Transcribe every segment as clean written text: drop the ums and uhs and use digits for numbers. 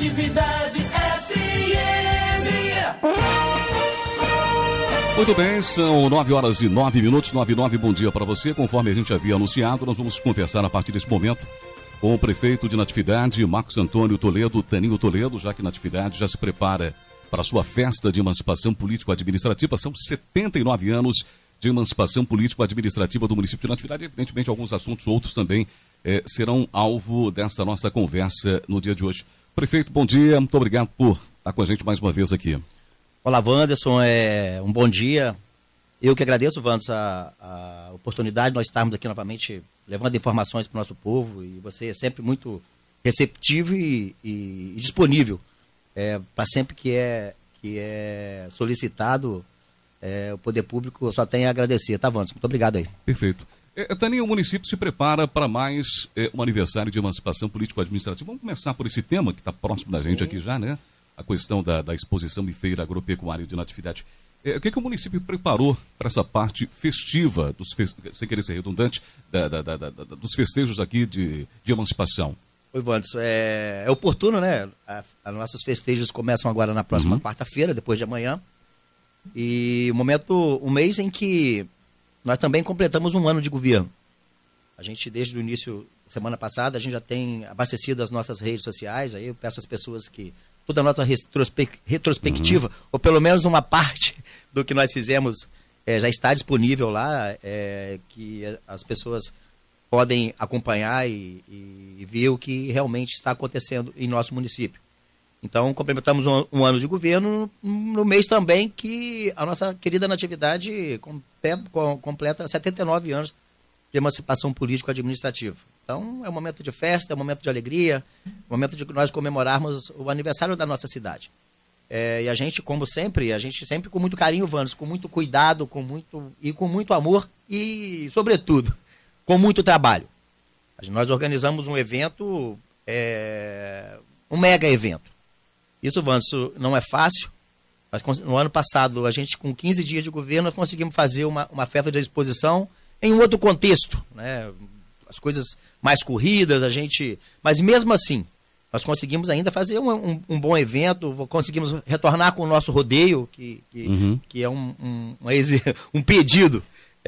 Natividade FM. Muito bem, são 9h09, 9h09, bom dia para você. Conforme a gente havia anunciado, nós vamos conversar a partir desse momento com o prefeito de Natividade, Marcos Antônio Toledo, Taninho Toledo, já que Natividade já se prepara para a sua festa de emancipação político-administrativa. São 79 anos de emancipação político-administrativa do município de Natividade. Evidentemente, alguns assuntos, outros também serão alvo dessa nossa conversa no dia de hoje. Prefeito, bom dia, muito obrigado por estar com a gente mais uma vez aqui. Olá, Wanderson, um bom dia. Eu que agradeço, Wanderson, a oportunidade de nós estarmos aqui novamente levando informações para o nosso povo, e você é sempre muito receptivo e disponível para sempre que é solicitado o poder público. Eu só tenho a agradecer, tá, Wanderson? Muito obrigado aí. Perfeito. Taninho, o município se prepara para mais um aniversário de emancipação político-administrativa. Vamos começar por esse tema que está próximo da gente aqui já, né? A questão da exposição e feira agropecuária de Natividade. O que o município preparou para essa parte festiva, sem querer ser redundante, dos festejos aqui de emancipação? Oi, Wanderson, é oportuno, né? Os nossos festejos começam agora na próxima quarta-feira, depois de amanhã. E o mês em que nós também completamos um ano de governo. A gente, desde o início, semana passada, a gente já tem abastecido as nossas redes sociais. Aí eu peço às pessoas que toda a nossa retrospectiva, ou pelo menos uma parte do que nós fizemos, já está disponível lá, que as pessoas podem acompanhar e ver o que realmente está acontecendo em nosso município. Então, complementamos um ano de governo no mês também que a nossa querida Natividade completa 79 anos de emancipação político-administrativa. Então, é um momento de festa, é um momento de alegria, é um momento de nós comemorarmos o aniversário da nossa cidade. E a gente, como sempre, com muito carinho, Wanderson, com muito cuidado, com muito amor e, sobretudo, com muito trabalho. Nós organizamos um evento, um mega evento. Isso, Wanderson, não é fácil. No ano passado, a gente, com 15 dias de governo, nós conseguimos fazer uma festa de exposição em um outro contexto, né? As coisas mais corridas, mas mesmo assim, nós conseguimos ainda fazer um bom evento, conseguimos retornar com o nosso rodeio, que é um pedido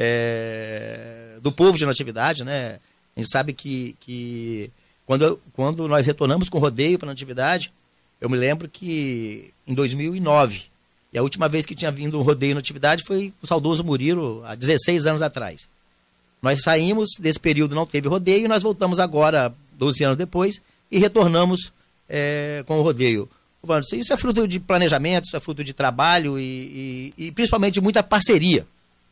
do povo de Natividade, né? A gente sabe que quando nós retornamos com o rodeio para Natividade, eu me lembro que em 2009, e a última vez que tinha vindo um rodeio na Natividade foi o saudoso Murilo, há 16 anos atrás. Nós saímos desse período, não teve rodeio, e nós voltamos agora, 12 anos depois, e retornamos com o rodeio. Wanderson, isso é fruto de planejamento, isso é fruto de trabalho e principalmente de muita parceria.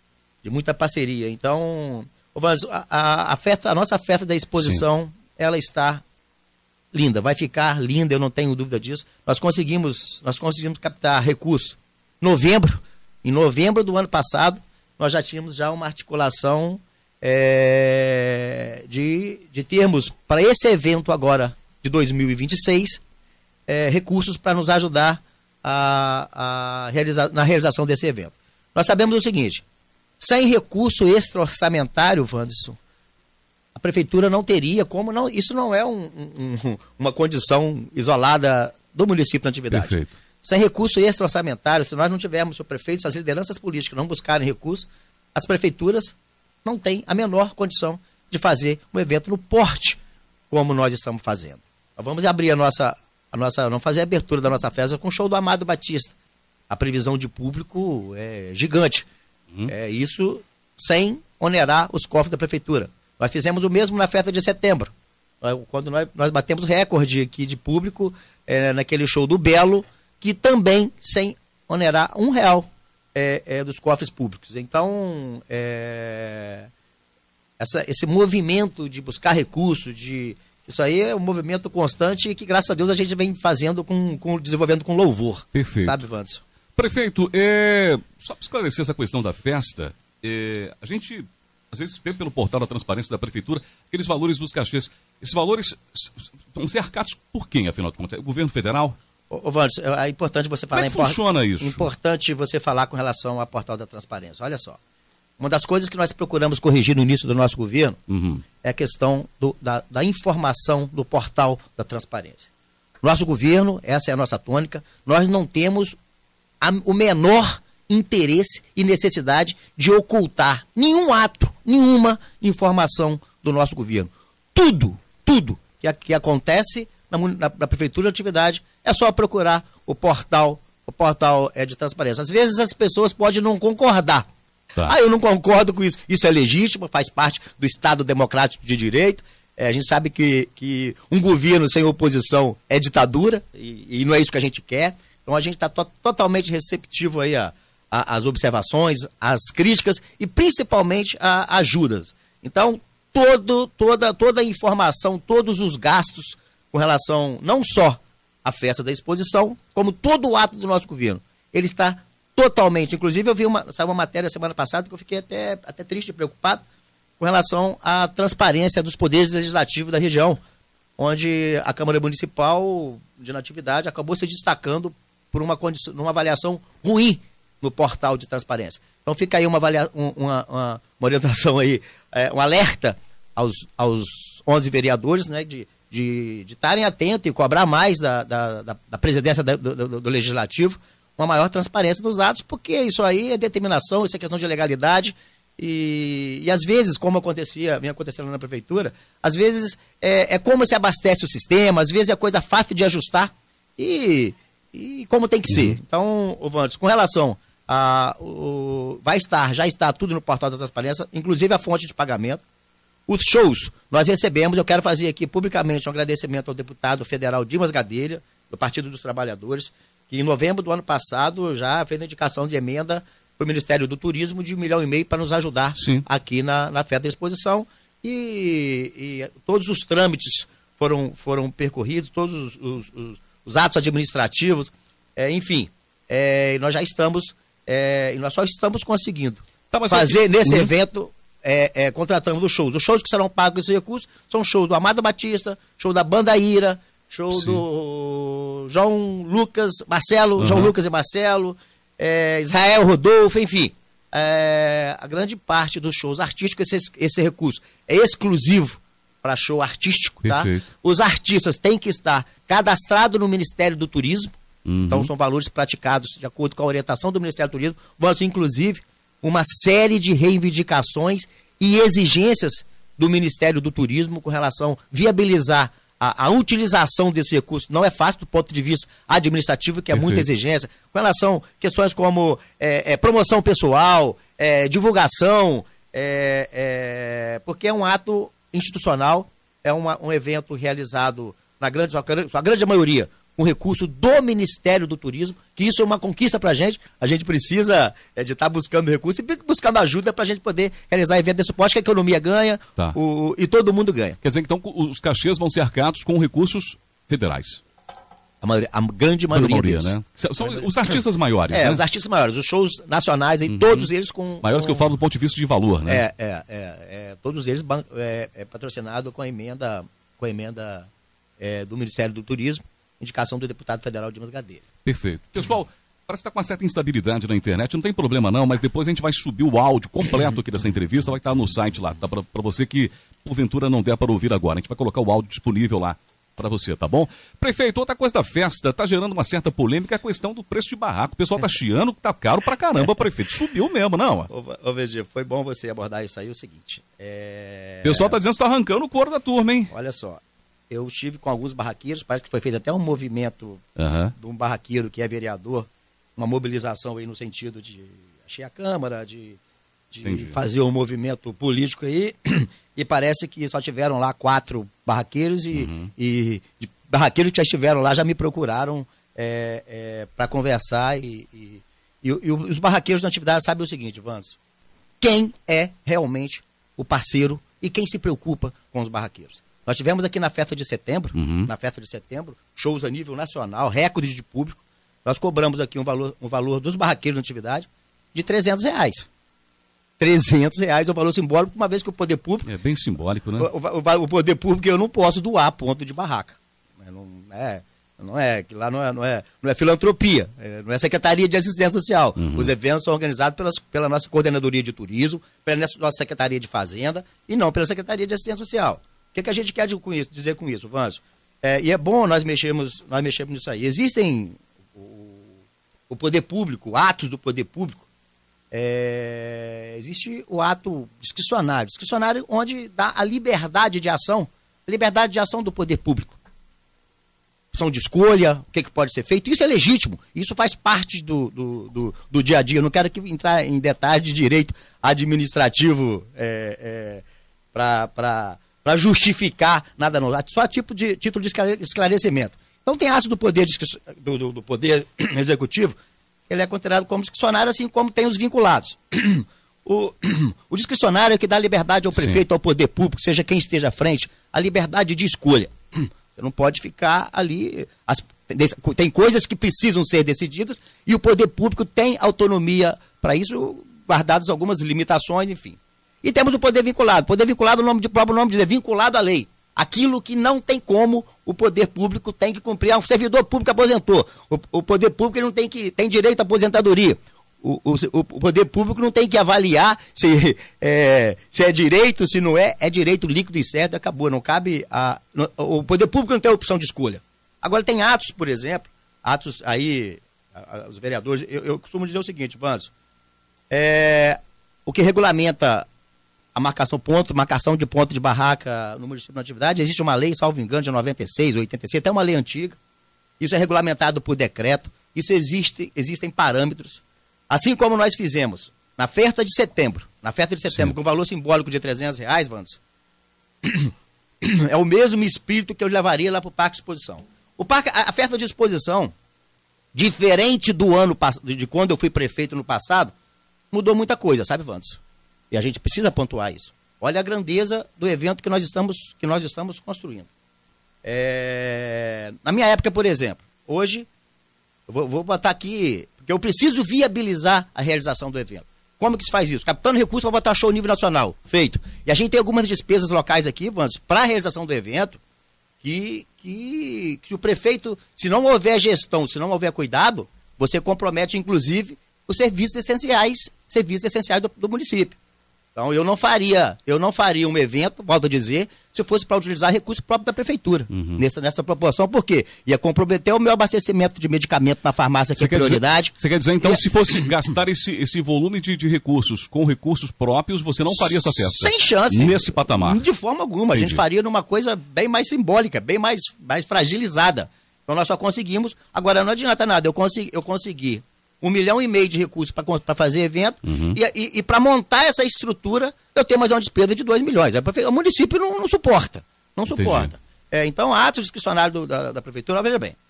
Então, Wanderson, a nossa festa da exposição, sim, ela está linda, vai ficar linda, eu não tenho dúvida disso. Nós conseguimos captar recursos. Em novembro do ano passado, nós já tínhamos uma articulação de termos para esse evento agora de 2026 recursos para nos ajudar na realização desse evento. Nós sabemos o seguinte: sem recurso extra-orçamentário, Wanderson, a prefeitura não teria como, isso não é uma condição isolada do município de Natividade. Perfeito. Sem recurso extra-orçamentário, se nós não tivermos, o prefeito, se as lideranças políticas não buscarem recursos, as prefeituras não têm a menor condição de fazer um evento no porte como nós estamos fazendo. Nós vamos abrir vamos fazer a abertura da nossa festa com o show do Amado Batista. A previsão de público é gigante. Isso sem onerar os cofres da prefeitura. Nós fizemos o mesmo na festa de setembro, quando nós batemos recorde aqui de público naquele show do Belo, que também sem onerar R$1 dos cofres públicos. Então, esse movimento de buscar recursos, isso aí é um movimento constante e que, graças a Deus, a gente vem fazendo, desenvolvendo com louvor. Perfeito. Sabe, Wanderson? Prefeito, só para esclarecer essa questão da festa, a gente às vezes vê pelo portal da transparência da prefeitura aqueles valores dos cachês. Esses valores vão ser arcados por quem, afinal de contas? O governo federal? Wanderson, é importante você falar. Como é que funciona isso? Importante você falar com relação ao portal da transparência. Olha só. Uma das coisas que nós procuramos corrigir no início do nosso governo é a questão da informação do portal da transparência. Nosso governo, essa é a nossa tônica, nós não temos o menor interesse e necessidade de ocultar nenhum ato, nenhuma informação do nosso governo. Tudo que acontece na Prefeitura de Atividade é só procurar o portal de transparência. Às vezes as pessoas podem não concordar. Tá. Eu não concordo com isso. Isso é legítimo, faz parte do Estado Democrático de Direito. A gente sabe que um governo sem oposição é ditadura e não é isso que a gente quer. Então a gente está totalmente receptivo aí às observações, às críticas e principalmente a ajudas. Então toda a informação, todos os gastos com relação não só à festa da exposição, como todo o ato do nosso governo, ele está totalmente. Inclusive eu vi uma matéria semana passada que eu fiquei até triste e preocupado com relação à transparência dos poderes legislativos da região, onde a Câmara Municipal de Natividade acabou se destacando por uma avaliação ruim no portal de transparência. Então fica aí uma orientação aí, um alerta aos 11 vereadores, né, de estarem atentos e cobrar mais da presidência do Legislativo uma maior transparência nos atos, porque isso aí é determinação, isso é questão de legalidade. E às vezes, como vem acontecendo na Prefeitura, às vezes é como se abastece o sistema, às vezes é coisa fácil de ajustar e como tem que ser. Então, Wanderson, com relação já está tudo no portal da transparência, inclusive a fonte de pagamento. Os shows, nós recebemos, eu quero fazer aqui publicamente um agradecimento ao deputado federal Dimas Gadelha, do Partido dos Trabalhadores, que em novembro do ano passado já fez a indicação de emenda para o Ministério do Turismo de 1,5 milhão para nos ajudar aqui na festa da exposição. E todos os trâmites foram percorridos, todos os atos administrativos, enfim, nós já estamos, nós só estamos conseguindo fazer nesse evento, contratando os shows. Os shows que serão pagos com esse recurso são shows do Amado Batista, show da Banda Ira, show do João Lucas e Marcelo, Israel Rodolfo, enfim. A grande parte dos shows artísticos, esse recurso é exclusivo para show artístico, tá? Os artistas têm que estar cadastrados no Ministério do Turismo, então são valores praticados de acordo com a orientação do Ministério do Turismo. Vamos, inclusive, uma série de reivindicações e exigências do Ministério do Turismo com relação a viabilizar a utilização desse recurso. Não é fácil do ponto de vista administrativo, que é muita exigência, com relação a questões como promoção pessoal, divulgação, porque é um ato institucional, é um evento realizado, sua grande maioria, com recurso do Ministério do Turismo, que isso é uma conquista para a gente precisa de estar buscando recurso e buscando ajuda para a gente poder realizar evento de suporte, que a economia ganha e todo mundo ganha. Quer dizer, então, os cachês vão ser arcados com recursos federais? A grande maioria deles. Né? São os artistas maiores, né? Os artistas maiores, os shows nacionais, aí, todos eles com... Maiores que eu falo do ponto de vista de valor, né? Todos eles patrocinados com a emenda do Ministério do Turismo, indicação do deputado federal Dimas Gadelha. Perfeito. Pessoal, parece que está com uma certa instabilidade na internet, não tem problema não, mas depois a gente vai subir o áudio completo aqui dessa entrevista, vai estar no site lá, tá? Para você que porventura não der para ouvir agora, a gente vai colocar o áudio disponível lá para você, tá bom? Prefeito, outra coisa da festa, está gerando uma certa polêmica, a questão do preço de barraco. O pessoal está chiando que tá caro pra caramba, prefeito. Subiu mesmo, não? Ô VG, foi bom você abordar isso aí, o seguinte. O pessoal está dizendo que está arrancando o couro da turma, hein? Olha só. Eu estive com alguns barraqueiros, parece que foi feito até um movimento de um barraqueiro que é vereador, uma mobilização aí no sentido de achei a Câmara, de fazer um movimento político aí, e parece que só tiveram lá 4 barraqueiros e de barraqueiros que já estiveram lá já me procuraram para conversar e os barraqueiros da atividade sabem o seguinte, Vanso, quem é realmente o parceiro e quem se preocupa com os barraqueiros. Nós tivemos aqui na festa de setembro, shows a nível nacional, recordes de público. Nós cobramos aqui um valor dos barraqueiros na atividade de R$300. R$300 é um valor simbólico, uma vez que o poder público... É bem simbólico, né? O poder público eu não posso doar ponto de barraca. Não é filantropia, não é Secretaria de Assistência Social. Os eventos são organizados pela nossa Coordenadoria de Turismo, pela nossa Secretaria de Fazenda e não pela Secretaria de Assistência Social. O que a gente quer dizer com isso, Vanso? E é bom nós mexermos nisso aí. Existem o poder público, atos do poder público. Existe o ato discricionário onde dá a liberdade de ação do poder público. Opção de escolha, o que pode ser feito, isso é legítimo, isso faz parte do dia a dia. Eu não quero entrar em detalhes de direito administrativo para justificar nada não, só título de esclarecimento. Então tem atos do poder executivo, ele é considerado como discricionário, assim como tem os vinculados. O discricionário é que dá liberdade ao prefeito, ao poder público, seja quem esteja à frente, a liberdade de escolha. Você não pode ficar ali. Tem coisas que precisam ser decididas e o poder público tem autonomia para isso, guardadas algumas limitações, enfim. E temos o poder vinculado. Poder vinculado, o próprio nome diz, é vinculado à lei. Aquilo que não tem como, o poder público tem que cumprir. O servidor público aposentou. O poder público ele não tem direito à aposentadoria. O poder público não tem que avaliar se é direito, se não é direito líquido e certo, acabou. Não cabe o poder público não tem opção de escolha. Agora tem atos, por exemplo, atos aí, os vereadores, eu costumo dizer o seguinte, Vanzo, o que regulamenta a marcação de ponto de barraca no município na atividade, existe uma lei, salvo engano, de 96, 86, até uma lei antiga. Isso é regulamentado por decreto, existem parâmetros. Assim como nós fizemos na festa de setembro, Sim. com valor simbólico de R$300, Vanzo, é o mesmo espírito que eu levaria lá para o Parque de Exposição. A festa de exposição, diferente do ano de quando eu fui prefeito no passado, mudou muita coisa, sabe, Vanzo? E a gente precisa pontuar isso. Olha a grandeza do evento que nós estamos construindo. Na minha época, por exemplo, hoje, eu vou botar aqui, porque eu preciso viabilizar a realização do evento. Como que se faz isso? Captando recursos para botar show nível nacional. Feito. E a gente tem algumas despesas locais aqui, Vanzo, para a realização do evento, que o prefeito, se não houver gestão, se não houver cuidado, você compromete, inclusive, os serviços essenciais do município. Então, eu não faria um evento, volto a dizer, se fosse para utilizar recurso próprio da prefeitura, nessa proporção. Por quê? Ia comprometer o meu abastecimento de medicamento na farmácia, que é prioridade. Você quer dizer, então, se fosse gastar esse volume de recursos com recursos próprios, você não faria essa festa? Sem chance. Nesse patamar? De forma alguma. Entendi. A gente faria numa coisa bem mais simbólica, bem mais fragilizada. Então, nós só conseguimos. Agora, não adianta nada, eu consegui 1,5 milhão de recursos para fazer evento, e para montar essa estrutura, eu tenho mais uma despesa de 2 milhões. O município não suporta. Não suporta. Então, atos discricionários da prefeitura, veja bem.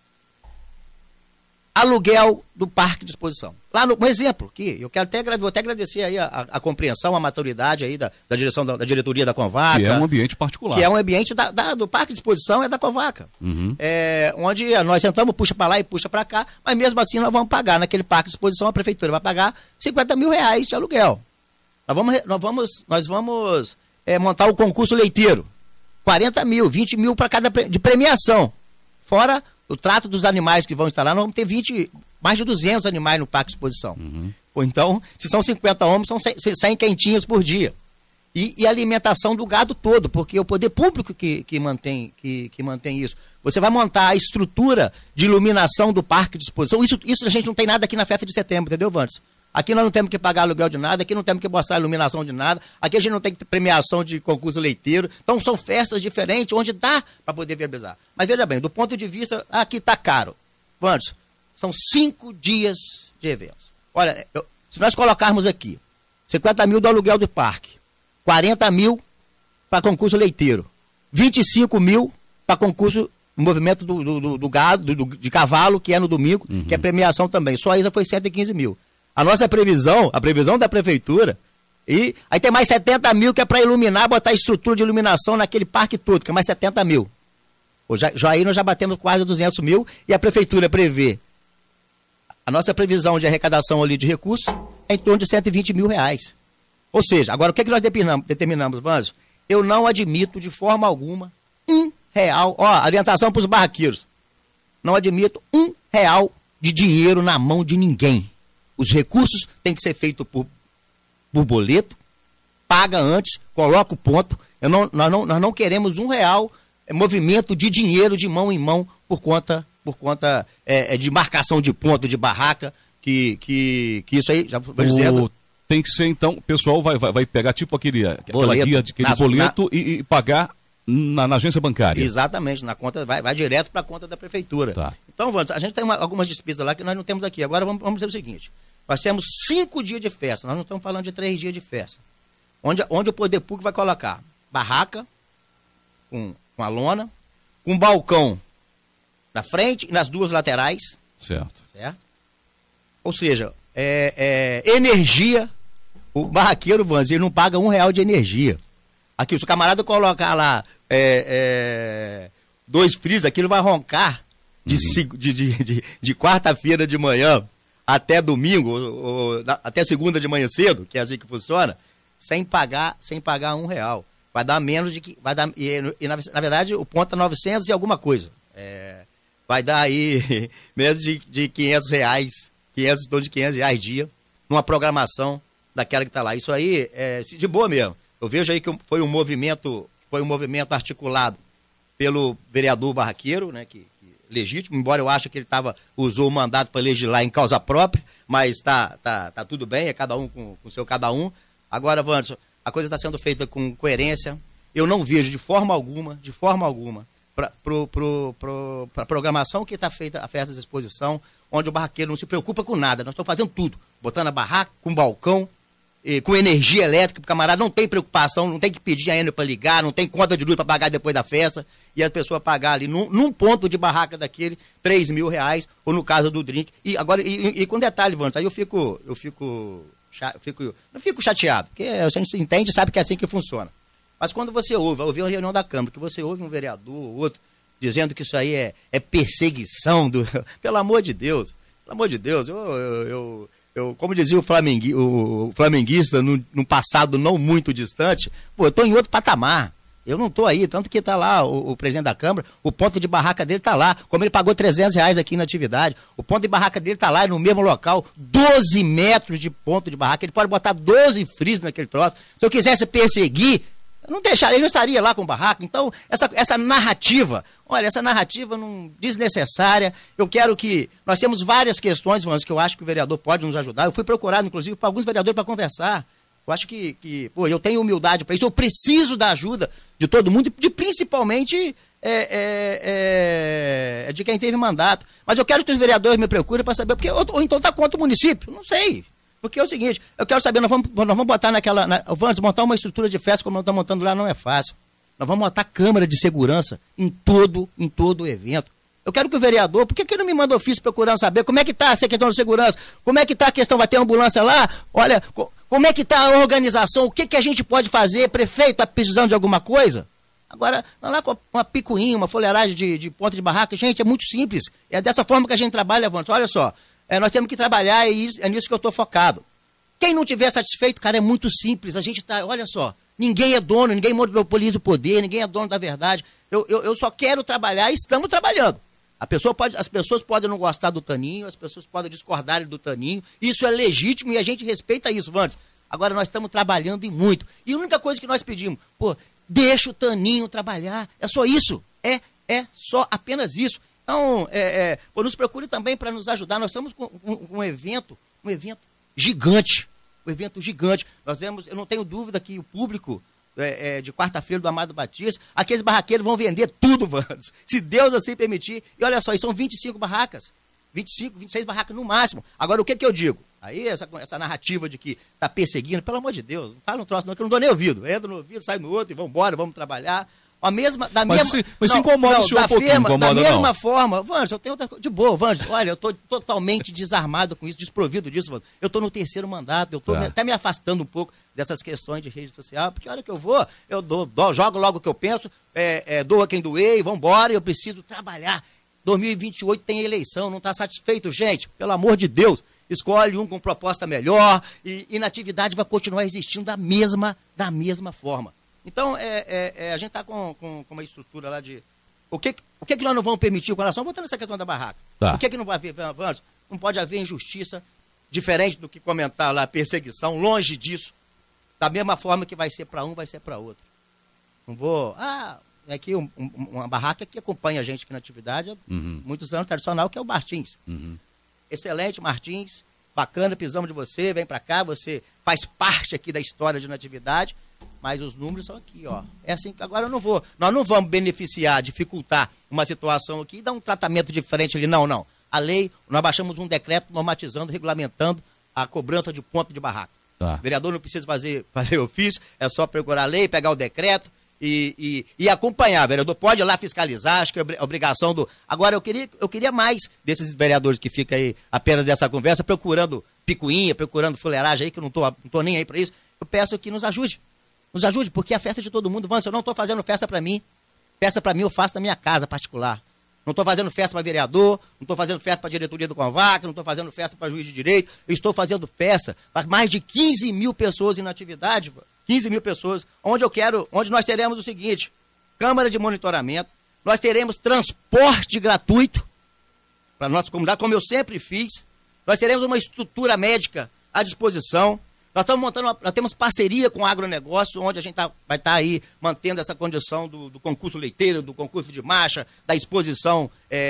Aluguel do parque de exposição. Lá um exemplo aqui, vou até agradecer aí a compreensão, a maturidade aí da direção da diretoria da Convaca. Que é um ambiente particular. Que é um ambiente do parque de exposição, é da Convaca. Onde nós sentamos, puxa para lá e puxa para cá, mas mesmo assim nós vamos pagar naquele parque de exposição, a prefeitura vai pagar R$50 mil de aluguel. Nós vamos montar o concurso leiteiro. 40 mil, 20 mil para cada de premiação. Fora o trato dos animais que vão estar lá, nós vamos ter mais de 200 animais no parque de exposição. Ou então, se são 50 homens, são 100 quentinhas por dia. E a alimentação do gado todo, porque é o poder público que mantém isso. Você vai montar a estrutura de iluminação do parque de exposição. Isso a gente não tem nada aqui na festa de setembro, entendeu, Vandes? Aqui nós não temos que pagar aluguel de nada, aqui não temos que mostrar iluminação de nada, aqui a gente não tem premiação de concurso leiteiro. Então são festas diferentes, onde dá para poder viabilizar. Mas veja bem, do ponto de vista, aqui está caro. Vandes, são 5 dias de eventos. Olha, se nós colocarmos aqui 50 mil do aluguel do parque, 40 mil para concurso leiteiro, 25 mil para concurso no movimento do gado, de cavalo, que é no domingo, que é premiação também. Só isso foi 115 mil. A nossa previsão, a previsão da prefeitura, e aí tem mais 70 mil que é para iluminar, botar estrutura de iluminação naquele parque todo, que é mais 70 mil. Aí nós já batemos quase 200 mil e a prefeitura prevê. A nossa previsão de arrecadação ali de recursos é em torno de R$120 mil. Ou seja, agora o que nós determinamos, Vanzo? Eu não admito de forma alguma R$1, orientação para os barraqueiros. Não admito R$1 de dinheiro na mão de ninguém. Os recursos têm que ser feitos por boleto, paga antes, coloca o ponto. Nós não queremos R$1 movimento de dinheiro de mão em mão por conta de marcação de ponto, de barraca, que isso aí, já vou dizendo... Tem que ser, então, o pessoal vai pegar tipo aquela guia, aquele boleto e pagar na agência bancária. Exatamente, na conta, vai direto para a conta da prefeitura. Tá. Então, Vandes, a gente tem algumas despesas lá que nós não temos aqui. Agora vamos dizer o seguinte, nós temos 5 dias de festa, nós não estamos falando de 3 dias de festa. Onde o poder público vai colocar barraca, com a lona, com balcão na frente e nas 2 laterais. Certo. Ou seja, energia. O barraqueiro, Vandes, ele não paga R$1 de energia. Aqui, se o camarada colocar lá 2 frios, aquilo vai roncar de quarta-feira de manhã até domingo, até segunda de manhã cedo, que é assim que funciona, sem pagar R$1. Vai dar menos de que... na verdade, o ponto é 900 e alguma coisa. Vai dar aí menos de R$500, em torno de R$500 dia, numa programação daquela que está lá. Isso aí é de boa mesmo. Eu vejo aí que foi um movimento articulado pelo vereador Barraqueiro, né, que legítimo, embora eu ache que ele usou o mandato para legislar em causa própria, mas tá tudo bem, é cada um com o seu cada um. Agora, Vandes, a coisa está sendo feita com coerência. Eu não vejo de forma alguma, para a programação que está feita a festa de exposição, onde o barraqueiro não se preocupa com nada. Nós estamos fazendo tudo, botando a barraca, com balcão, com energia elétrica, o camarada não tem preocupação, não tem que pedir ainda para ligar, não tem conta de luz para pagar depois da festa, e a pessoa pagar ali num ponto de barraca daquele R$3.000, ou no caso do drink. E agora, e com detalhe, Vandes, aí eu não fico chateado, porque a gente entende e sabe que é assim que funciona. Mas quando você ouve uma reunião da Câmara, que você ouve um vereador ou outro dizendo que isso aí é perseguição do... Pelo amor de Deus, eu como dizia o flamenguista num passado não muito distante, eu estou em outro patamar. Eu não estou aí, tanto que está lá o presidente da Câmara, o ponto de barraca dele está lá, como ele pagou R$300 aqui na atividade, o ponto de barraca dele está lá, no mesmo local, 12 metros de ponto de barraca, ele pode botar 12 frios naquele troço. Se eu quisesse perseguir, eu não deixaria, ele não estaria lá com barraca. Então, essa narrativa, olha, desnecessária. Eu quero que... Nós temos várias questões, Vandes, que eu acho que o vereador pode nos ajudar. Eu fui procurado, inclusive, por alguns vereadores para conversar. Eu acho que eu tenho humildade para isso. Eu preciso da ajuda de todo mundo, principalmente de quem teve mandato. Mas eu quero que os vereadores me procurem para saber, porque ou então está contra o município, não sei. Porque é o seguinte, eu quero saber, nós vamos botar vamos montar uma estrutura de festa como nós estamos montando lá, não é fácil. Nós vamos montar câmara de segurança em todo o evento. Eu quero que o vereador, por que ele não me manda ofício procurando saber como é que está essa questão de segurança? Como é que está a questão, vai ter ambulância lá? Olha, como é que está a organização? O que a gente pode fazer? Prefeito, está precisando de alguma coisa? Agora, vai lá com uma picuinha, uma folheiragem de ponta de barraca. Gente, é muito simples. É dessa forma que a gente trabalha, Vandes. Olha só, nós temos que trabalhar e é nisso que eu estou focado. Quem não tiver satisfeito, cara, é muito simples. A gente tá, olha só, ninguém é dono, ninguém monopoliza o poder, ninguém é dono da verdade. Eu só quero trabalhar e estamos trabalhando. As pessoas podem não gostar do Taninho, as pessoas podem discordar do Taninho. Isso é legítimo e a gente respeita isso, Vandes. Agora nós estamos trabalhando e muito. E a única coisa que nós pedimos, deixa o Taninho trabalhar. É só isso. É só apenas isso. Então, nos procure também para nos ajudar. Nós estamos com um evento gigante. Eu não tenho dúvida que o público de quarta-feira do Amado Batista, aqueles barraqueiros vão vender tudo, Vandes, se Deus assim permitir. E olha só, são 25 barracas, 26 barracas no máximo. Agora, o que eu digo? Aí, essa narrativa de que tá perseguindo, pelo amor de Deus, não fala um troço não, que eu não dou nem ouvido. Entra no ouvido, sai no outro e vamos embora, vamos trabalhar. Mas se incomoda o senhor um pouquinho, incomoda não? Da mesma forma, Vandes, eu tenho outra coisa. De boa, Vandes, olha, eu estou totalmente desarmado com isso, desprovido disso, Vandes. Eu estou no 3º mandato, eu estou até me afastando um pouco dessas questões de rede social, porque a hora que eu vou, eu jogo logo o que eu penso, doa quem doer e vamos embora, eu preciso trabalhar. 2028 tem eleição, não está satisfeito, gente, pelo amor de Deus. Escolhe um com proposta melhor e na atividade vai continuar existindo da mesma forma. Então, a gente está com uma estrutura lá de... O que nós não vamos permitir com relação... Voltando nessa questão da barraca. Tá. O que não vai haver, Vandes? Não pode haver injustiça, diferente do que comentar lá, perseguição, longe disso. Da mesma forma que vai ser para um, vai ser para outro. Não vou... aqui uma barraca que acompanha a gente aqui na atividade há muitos anos, tradicional, que é o Martins. Excelente, Martins, bacana, precisamos de você, vem para cá, você faz parte aqui da história de Natividade, mas os números são aqui, ó. É assim que agora nós não vamos beneficiar, dificultar uma situação aqui e dar um tratamento diferente ali, não. A lei, nós baixamos um decreto normatizando, regulamentando a cobrança de ponto de barraca. Tá. O vereador não precisa fazer ofício, é só procurar a lei, pegar o decreto e acompanhar. O vereador pode ir lá fiscalizar, acho que é obrigação do... Agora, eu queria mais desses vereadores que ficam aí apenas dessa conversa, procurando picuinha, procurando fuleiragem aí, que eu não tô nem aí para isso. Eu peço que nos ajude, porque é a festa de todo mundo. Vance, eu não estou fazendo festa para mim. Festa para mim eu faço na minha casa particular. Não estou fazendo festa para vereador, não estou fazendo festa para a diretoria do Convac, não estou fazendo festa para juiz de direito. Eu estou fazendo festa para mais de 15 mil pessoas em atividade, 15 mil pessoas, onde nós teremos o seguinte: câmara de monitoramento, nós teremos transporte gratuito para a nossa comunidade, como eu sempre fiz. Nós teremos uma estrutura médica à disposição. Nós estamos montando, nós temos parceria com o agronegócio, onde a gente vai estar aí mantendo essa condição do concurso leiteiro, do concurso de marcha, da exposição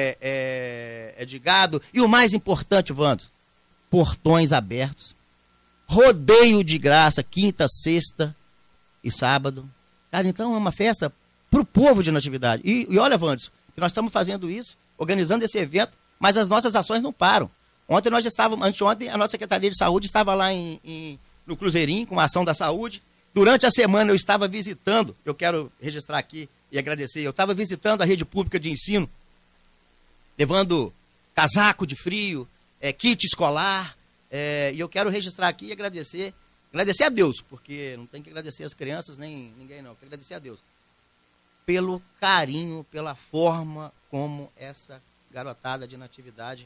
de gado. E o mais importante, Wando, portões abertos, rodeio de graça, quinta, sexta e sábado. Cara, então é uma festa para o povo de Natividade. E olha, Wando, que nós estamos fazendo isso, organizando esse evento, mas as nossas ações não param. Anteontem, a nossa Secretaria de Saúde estava lá no Cruzeirinho, com a ação da saúde. Durante a semana eu estava visitando, eu quero registrar aqui e agradecer, eu estava visitando a rede pública de ensino, levando casaco de frio, kit escolar, e eu quero registrar aqui e agradecer a Deus, porque não tem que agradecer as crianças, nem ninguém não, quero agradecer a Deus, pelo carinho, pela forma como essa garotada de Natividade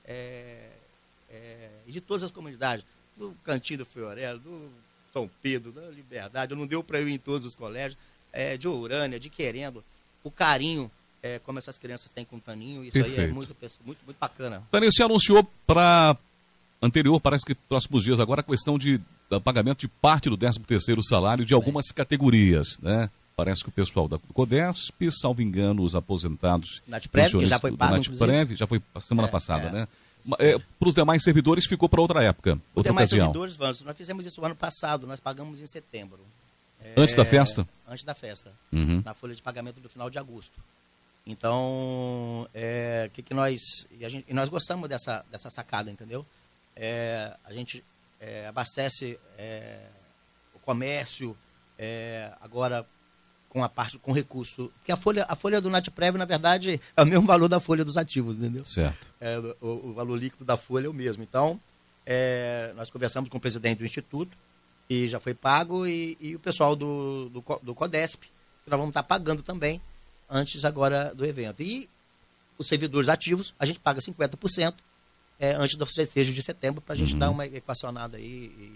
e de todas as comunidades, do Cantinho do Fiorello, do São Pedro, da Liberdade, não deu para eu ir em todos os colégios, de Ourânia, de Querendo, o carinho como essas crianças têm com o Taninho, isso Perfeito. Aí é muito, muito bacana. Taninho, você anunciou para anterior, parece que próximos dias agora, a questão de pagamento de parte do 13º salário de algumas categorias, né? Parece que o pessoal do CODESP, salvo engano, os aposentados... Natprev, que já foi pago, Natprev, já foi a semana passada, né? Para os demais servidores ficou para outra época, outra ocasião. Servidores, nós fizemos isso ano passado, nós pagamos em setembro. Antes da festa? Antes da festa, na folha de pagamento do final de agosto. Então, nós gostamos dessa sacada, entendeu? A gente abastece o comércio, agora com recurso, porque a folha do Natprev, na verdade, é o mesmo valor da folha dos ativos, entendeu? Certo. O valor líquido da folha é o mesmo. Então, nós conversamos com o presidente do Instituto, e já foi pago, e o pessoal do CODESP, que nós vamos estar pagando também, antes agora do evento. E os servidores ativos, a gente paga 50% antes do festejo de setembro, para a gente dar uma equacionada aí.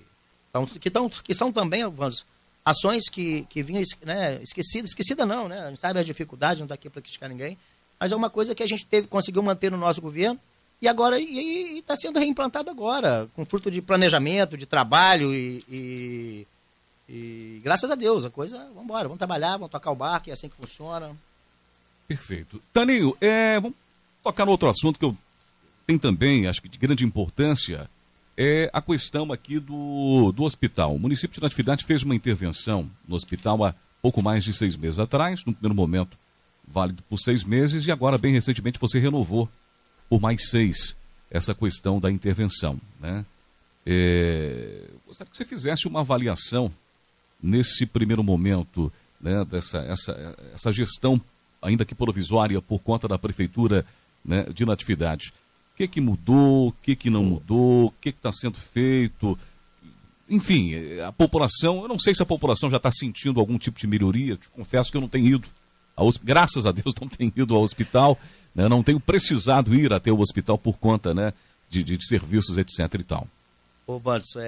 Que são também, vamos, ações que vinham, né, esquecida não, né? A gente sabe a dificuldade, não está aqui para criticar ninguém, mas é uma coisa que a gente conseguiu manter no nosso governo, e agora está sendo reimplantado agora, com fruto de planejamento, de trabalho, e graças a Deus, a coisa, vamos embora, vamos trabalhar, vamos tocar o barco, é assim que funciona. Perfeito. Taninho, vamos tocar no outro assunto que tem também, acho que de grande importância, é a questão aqui do hospital. O município de Natividade fez uma intervenção no hospital há pouco mais de 6 meses atrás, no primeiro momento válido por 6 meses, e agora, bem recentemente, você renovou por mais 6 essa questão da intervenção, né? Gostaria que você fizesse uma avaliação nesse primeiro momento, né, essa gestão, ainda que provisória, por conta da Prefeitura, né, de Natividade. O que mudou, o que não mudou, o que está sendo feito, enfim, a população, eu não sei se a população já está sentindo algum tipo de melhoria, te confesso que eu não tenho ido, graças a Deus não tenho ido ao hospital, né, não tenho precisado ir até o hospital por conta, né, de serviços, etc. e tal. Ô, Vanderson,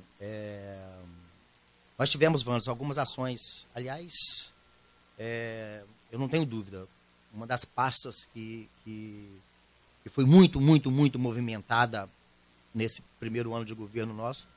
nós tivemos, Vanderson, algumas ações, aliás, eu não tenho dúvida, uma das pastas que foi muito, muito, muito movimentada nesse primeiro ano de governo nosso,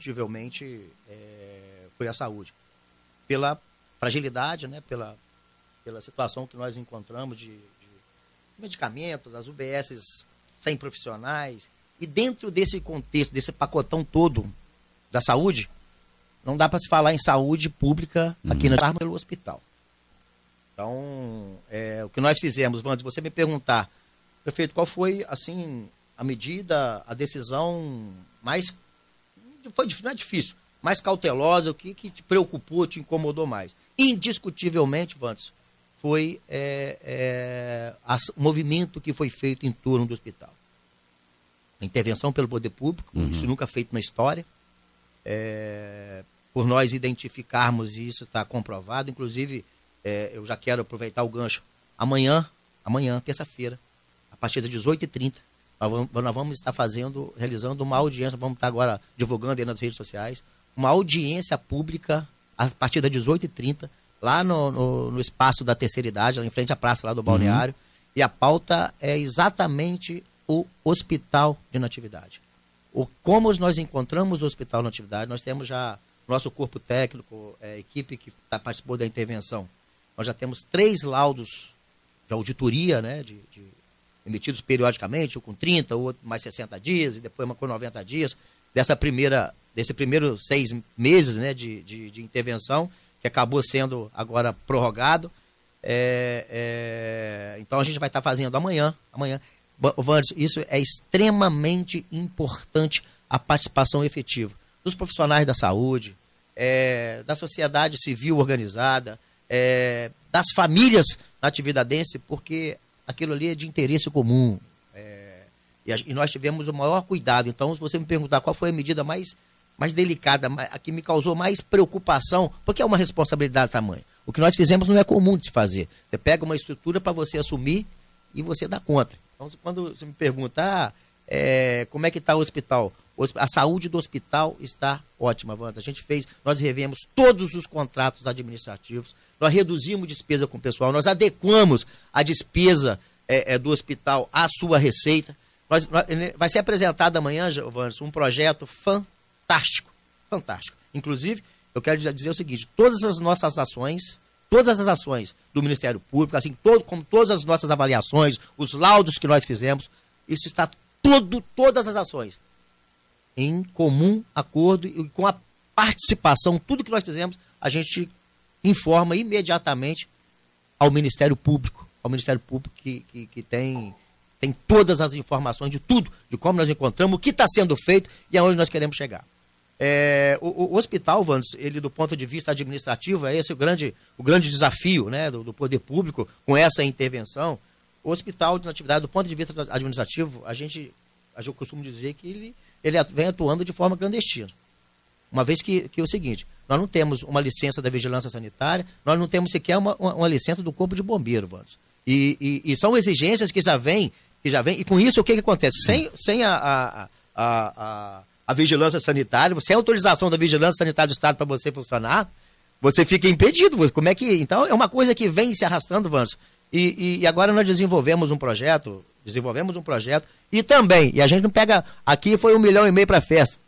indiscutivelmente, foi a saúde. Pela fragilidade, né, pela pela situação que nós encontramos de medicamentos, as UBSs sem profissionais, e dentro desse contexto, desse pacotão todo da saúde, não dá para se falar em saúde pública aqui na pelo hospital. Então, o que nós fizemos, Wanderson, você me perguntar, prefeito, qual foi, assim, a medida, a decisão mais, não é difícil, mais cautelosa, o que te preocupou, te incomodou mais? Indiscutivelmente, Wanderson, foi o movimento que foi feito em torno do hospital. A intervenção pelo poder público, isso nunca feito na história, por nós identificarmos, e isso está comprovado, inclusive, eu já quero aproveitar o gancho, amanhã, terça-feira, a partir das 18h30, nós vamos estar realizando uma audiência, vamos estar agora divulgando aí nas redes sociais, uma audiência pública a partir das 18h30, lá no espaço da terceira idade, lá em frente à praça lá do Balneário, e a pauta é exatamente o Hospital de Natividade. Como nós encontramos o Hospital de Natividade, nós temos já nosso corpo técnico, a equipe que participou da intervenção, nós já temos 3 laudos de auditoria, né, emitidos periodicamente, um com 30, o outro mais 60 dias, e depois uma com 90 dias, desse primeiro 6 meses, né, de intervenção, que acabou sendo agora prorrogado. Então a gente vai estar fazendo amanhã. Wanderson, isso é extremamente importante, a participação efetiva dos profissionais da saúde, da sociedade civil organizada, das famílias natividadenses, porque aquilo ali é de interesse comum. E nós tivemos o maior cuidado. Então, se você me perguntar qual foi a medida mais delicada, a que me causou mais preocupação, porque é uma responsabilidade tamanha. O que nós fizemos não é comum de se fazer. Você pega uma estrutura para você assumir e você dá conta. Então, quando você me pergunta, como é que está o hospital? A saúde do hospital está ótima, Wanderson. Nós revemos todos os contratos administrativos, nós reduzimos despesa com o pessoal, nós adequamos a despesa do hospital à sua receita. Vai ser apresentado amanhã, Wanderson, um projeto fantástico. Inclusive, eu quero dizer o seguinte, todas as ações do Ministério Público, assim como todas as nossas avaliações, os laudos que nós fizemos, isso está todas as ações em comum acordo e com a participação, tudo que nós fizemos, a gente informa imediatamente ao Ministério Público, que tem todas as informações de tudo, de como nós encontramos, o que está sendo feito e aonde nós queremos chegar. O hospital, Wanderson, ele do ponto de vista administrativo, esse o grande desafio, né, do poder público com essa intervenção. O Hospital de Natividade, do ponto de vista administrativo, eu costumo dizer que ele vem atuando de forma clandestina. Uma vez que é o seguinte, nós não temos uma licença da vigilância sanitária, nós não temos sequer uma licença do corpo de bombeiro, Wanderson. E são exigências que já vêm, e com isso o que acontece? Sem a vigilância sanitária, sem a autorização da vigilância sanitária do Estado para você funcionar, você fica impedido. Como é que... Então, é uma coisa que vem se arrastando, Wanderson. E agora nós desenvolvemos um projeto, e também, e a gente não pega... Aqui foi 1,5 milhão para a festa.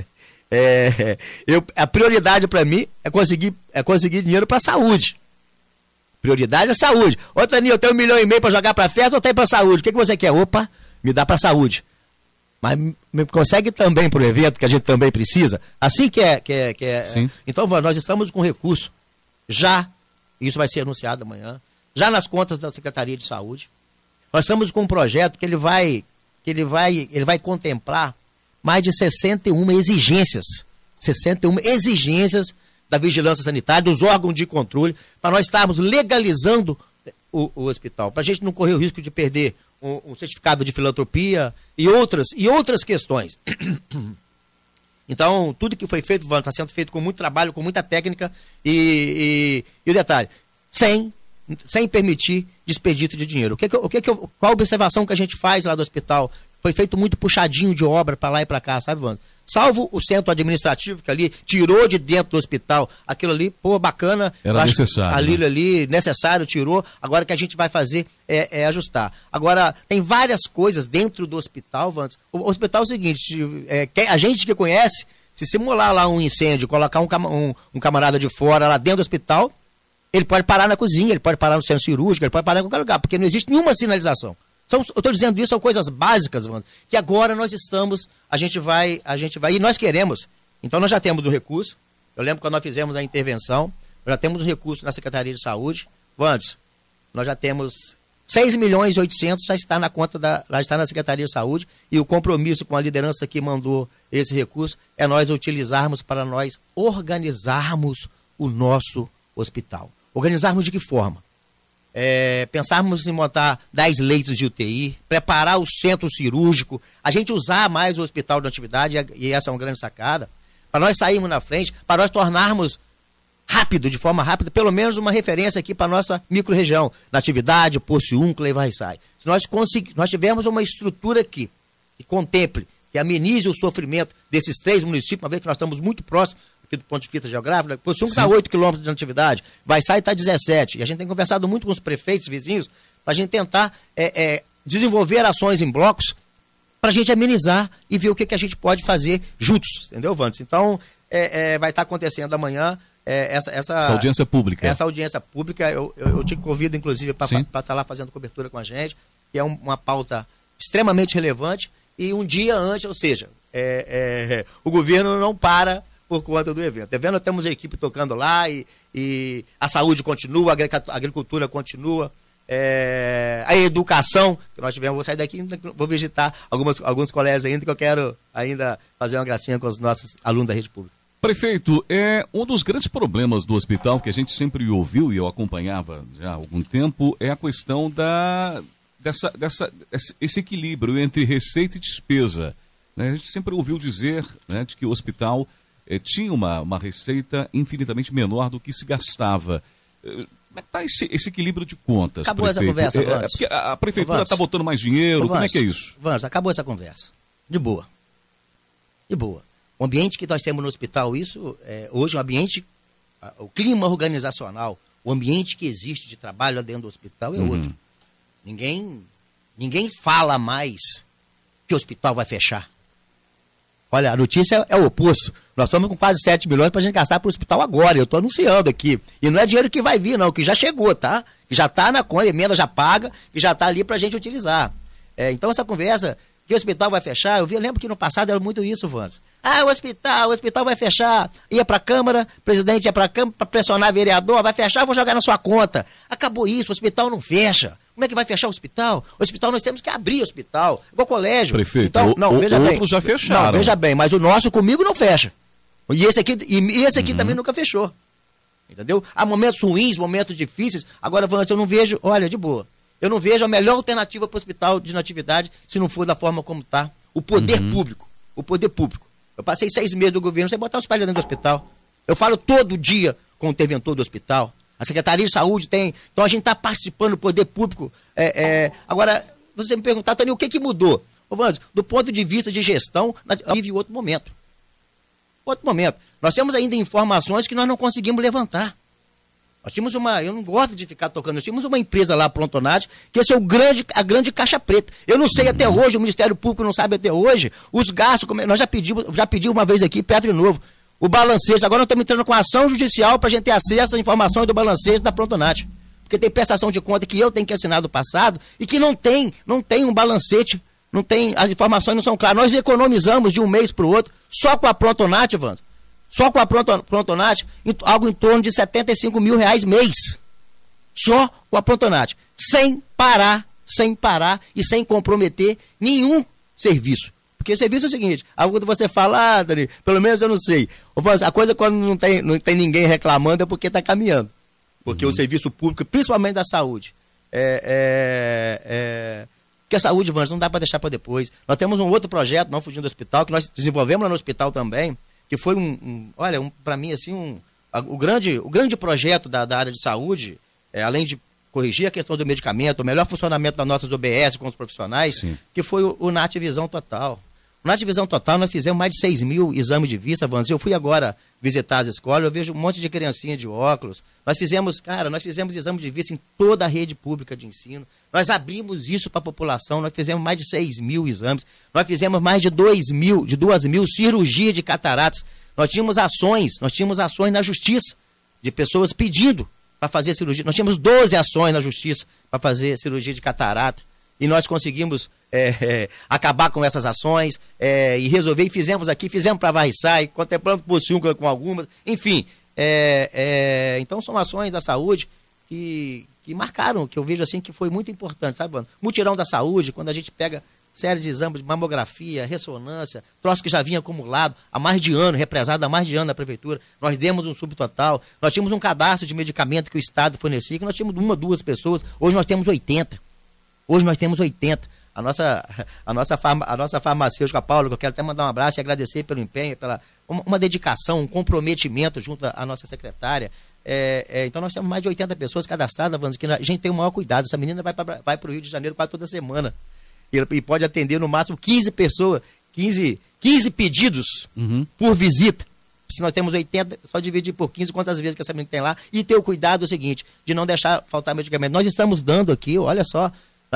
A prioridade para mim é conseguir dinheiro para a saúde. Prioridade é saúde. Ô, Taninho, eu tenho 1,5 milhão para jogar para a festa ou tem para a saúde? O que você quer? Opa, me dá para a saúde. Mas me consegue também para o evento, que a gente também precisa. Assim que é. Sim. Então, nós estamos com recurso, já, isso vai ser anunciado amanhã, já nas contas da Secretaria de Saúde. Nós estamos com um projeto que ele vai contemplar mais de 61 exigências. 61 exigências da vigilância sanitária, dos órgãos de controle, para nós estarmos legalizando o hospital, para a gente não correr o risco de perder um certificado de filantropia e outras questões. Então, tudo que foi feito, está sendo feito com muito trabalho, com muita técnica e o detalhe, sem permitir desperdício de dinheiro. Qual a observação que a gente faz lá do hospital? Foi feito muito puxadinho de obra para lá e para cá, sabe, Wanderson? Salvo o centro administrativo que ali tirou de dentro do hospital, aquilo ali, bacana. Era necessário. Ali, necessário, tirou. Agora o que a gente vai fazer é ajustar. Agora, tem várias coisas dentro do hospital, Wanderson. O hospital é o seguinte, a gente que conhece, se simular lá um incêndio, colocar um camarada de fora lá dentro do hospital, Ele pode parar na cozinha, ele pode parar no centro cirúrgico, ele pode parar em qualquer lugar, porque não existe nenhuma sinalização. Eu estou dizendo isso, são coisas básicas, mano, que agora nós estamos, a gente vai, e nós queremos. Então nós já temos um recurso, eu lembro quando nós fizemos a intervenção, nós já temos um recurso na Secretaria de Saúde, Wanderson, nós já temos 6.800.000 já está na conta já está na Secretaria de Saúde, e o compromisso com a liderança que mandou esse recurso é nós utilizarmos para nós organizarmos o nosso hospital. Organizarmos de que forma? Pensarmos em montar 10 leitos de UTI, preparar o centro cirúrgico, a gente usar mais o hospital de atividade, e essa é uma grande sacada, para nós sairmos na frente, para nós tornarmos rápido, de forma rápida, pelo menos uma referência aqui para a nossa micro-região, Natividade, Porciúncula e Varriçai. Se nós tivermos uma estrutura aqui que contemple, que amenize o sofrimento desses 3 municípios, uma vez que nós estamos muito próximos aqui do ponto de vista geográfico, Porciúncula está a 8 quilômetros de Natividade, Varriçai está a 17, e a gente tem conversado muito com os prefeitos vizinhos para a gente tentar desenvolver ações em blocos para a gente amenizar e ver o que a gente pode fazer juntos, entendeu, Wanderson? Então, vai estar acontecendo amanhã essa audiência pública. Essa audiência pública, eu te convido, inclusive, para estar lá fazendo cobertura com a gente, que é uma pauta extremamente relevante, e um dia antes, ou seja, o governo não para por conta do evento. Nós temos a equipe tocando lá, e a saúde continua, a agricultura continua, a educação, que nós tivemos, vou sair daqui, vou visitar alguns colégios ainda, que eu quero ainda fazer uma gracinha com os nossos alunos da rede pública. Prefeito, um dos grandes problemas do hospital, que a gente sempre ouviu e eu acompanhava já há algum tempo, é a questão esse equilíbrio entre receita e despesa. Né? A gente sempre ouviu dizer, né, de que o hospital tinha uma receita infinitamente menor do que se gastava. Como é que está esse equilíbrio de contas, acabou prefeito? Essa conversa, Wanderson. Porque a prefeitura está botando mais dinheiro, como é que é isso? Wanderson, acabou essa conversa. De boa. De boa. O ambiente que nós temos no hospital, hoje o ambiente, o clima organizacional, o ambiente que existe de trabalho lá dentro do hospital é outro. Ninguém fala mais que o hospital vai fechar. Olha, a notícia é o oposto. Nós estamos com quase 7 milhões para a gente gastar para o hospital agora. Eu estou anunciando aqui. E não é dinheiro que vai vir, não, que já chegou, tá? Que já está na conta, a emenda já paga, que já está ali para a gente utilizar. Então essa conversa, que o hospital vai fechar, eu lembro que no passado era muito isso, Wanderson. O hospital vai fechar. Ia para a Câmara, o presidente ia para a Câmara para pressionar vereador, vai fechar, vou jogar na sua conta. Acabou isso, o hospital não fecha. Como é que vai fechar o hospital? O hospital nós temos que abrir o hospital, igual colégio. Prefeito, então, outros já fecharam. Não, veja bem, mas o nosso comigo não fecha. E esse aqui também nunca fechou. Entendeu? Há momentos ruins, momentos difíceis. Agora, Wanderson, eu não vejo, olha, de boa. Eu não vejo a melhor alternativa para o hospital de Natividade se não for da forma como está. O poder público. O poder público. Eu passei 6 meses do governo sem botar os pais dentro do hospital. Eu falo todo dia com o interventor do hospital. A Secretaria de Saúde tem. Então a gente está participando do poder público. Agora, você me perguntar, Tony, o que mudou? Wanderson, do ponto de vista de gestão, vive outro momento. Outro momento. Nós temos ainda informações que nós não conseguimos levantar. Nós tínhamos eu não gosto de ficar tocando, nós tínhamos uma empresa lá, Prontonat, que esse é a grande caixa preta. Eu não sei até hoje, o Ministério Público não sabe até hoje, os gastos, nós já pedimos uma vez aqui, Petro Novo, o balancejo, agora nós estamos entrando com ação judicial para a gente ter acesso às informações do balancejo da Prontonat. Porque tem prestação de conta que eu tenho que assinar do passado e que não tem um balancete, as informações não são claras. Nós economizamos de um mês para o outro, só com a Prontonat, Wanderson. Só com a Prontonat, algo em torno de R$75 mil mês. Só com a Prontonat. Sem parar e sem comprometer nenhum serviço. Porque o serviço é o seguinte, quando você fala, Dani, pelo menos eu não sei. A coisa quando não tem ninguém reclamando é porque está caminhando. Porque o serviço público, principalmente da saúde, porque a saúde, Wanderson, não dá para deixar para depois. Nós temos um outro projeto, Não Fugindo do Hospital, que nós desenvolvemos lá no hospital também, que foi para mim, assim, o grande projeto da área de saúde, além de corrigir a questão do medicamento, o melhor funcionamento das nossas OBS com os profissionais, sim, que foi o NAT Visão Total. O NAT Visão Total, nós fizemos mais de 6 mil exames de vista, Wanderson. Eu fui agora visitar as escolas, eu vejo um monte de criancinha de óculos. Nós fizemos exame de vista em toda a rede pública de ensino. Nós abrimos isso para a população, nós fizemos mais de 6 mil exames, nós fizemos mais de 2 mil cirurgias de cataratas. Nós tínhamos ações na justiça de pessoas pedindo para fazer cirurgia. Nós tínhamos 12 ações na justiça para fazer cirurgia de catarata. E nós conseguimos acabar com essas ações e resolver. E fizemos aqui, fizemos para Varriçai, contemplando Pociúncula com algumas. Enfim, então são ações da saúde que marcaram, que eu vejo assim que foi muito importante, sabe, Wanda? Mutirão da saúde, quando a gente pega série de exames de mamografia, ressonância, troço que já vinha acumulado há mais de ano, represado há mais de ano na prefeitura, nós demos um subtotal, nós tínhamos um cadastro de medicamento que o Estado fornecia, que nós tínhamos 1, 2 pessoas, hoje nós temos 80. Hoje nós temos 80. A nossa farmacêutica, a Paula, que eu quero até mandar um abraço e agradecer pelo empenho, pela uma dedicação, um comprometimento junto à nossa secretária. Então nós temos mais de 80 pessoas cadastradas, Vans, que a gente tem o maior cuidado. Essa menina vai para o Rio de Janeiro quase toda semana. E pode atender no máximo 15 pessoas, 15 pedidos por visita. Se nós temos 80, só dividir por 15 quantas vezes que essa menina tem lá. E ter o cuidado seguinte, de não deixar faltar medicamento. Nós estamos dando aqui, olha só,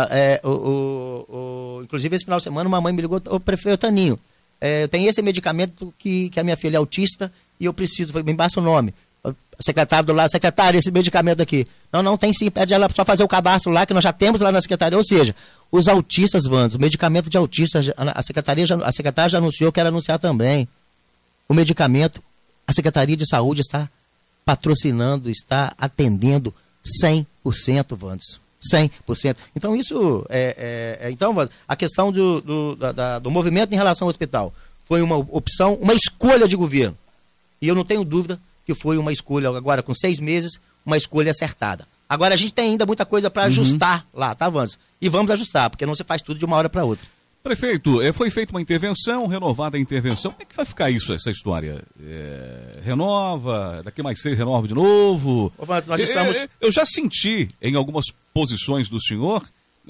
inclusive esse final de semana uma mãe me ligou, o prefeito Taninho, tem esse medicamento que a minha filha é autista e eu preciso, me passa o nome. Secretário do lado, secretário, esse medicamento aqui. Não, tem sim, pede ela só fazer o cadastro lá, que nós já temos lá na secretaria. Ou seja, os autistas, Vans, o medicamento de autistas, a secretária já anunciou, quer anunciar também. O medicamento, a Secretaria de Saúde está patrocinando, está atendendo 100%, Vans. 100%. Então, isso então, Vans, a questão do movimento em relação ao hospital foi uma opção, uma escolha de governo. E eu não tenho dúvida que foi uma escolha, agora com 6 meses, uma escolha acertada. Agora a gente tem ainda muita coisa para ajustar lá, tá, Vans? E vamos ajustar, porque não se faz tudo de uma hora para outra. Prefeito, foi feita uma intervenção, renovada a intervenção. Como é que vai ficar essa história? Renova, daqui mais 6 renova de novo? Ô, Vans, nós estamos... Eu já senti em algumas posições do senhor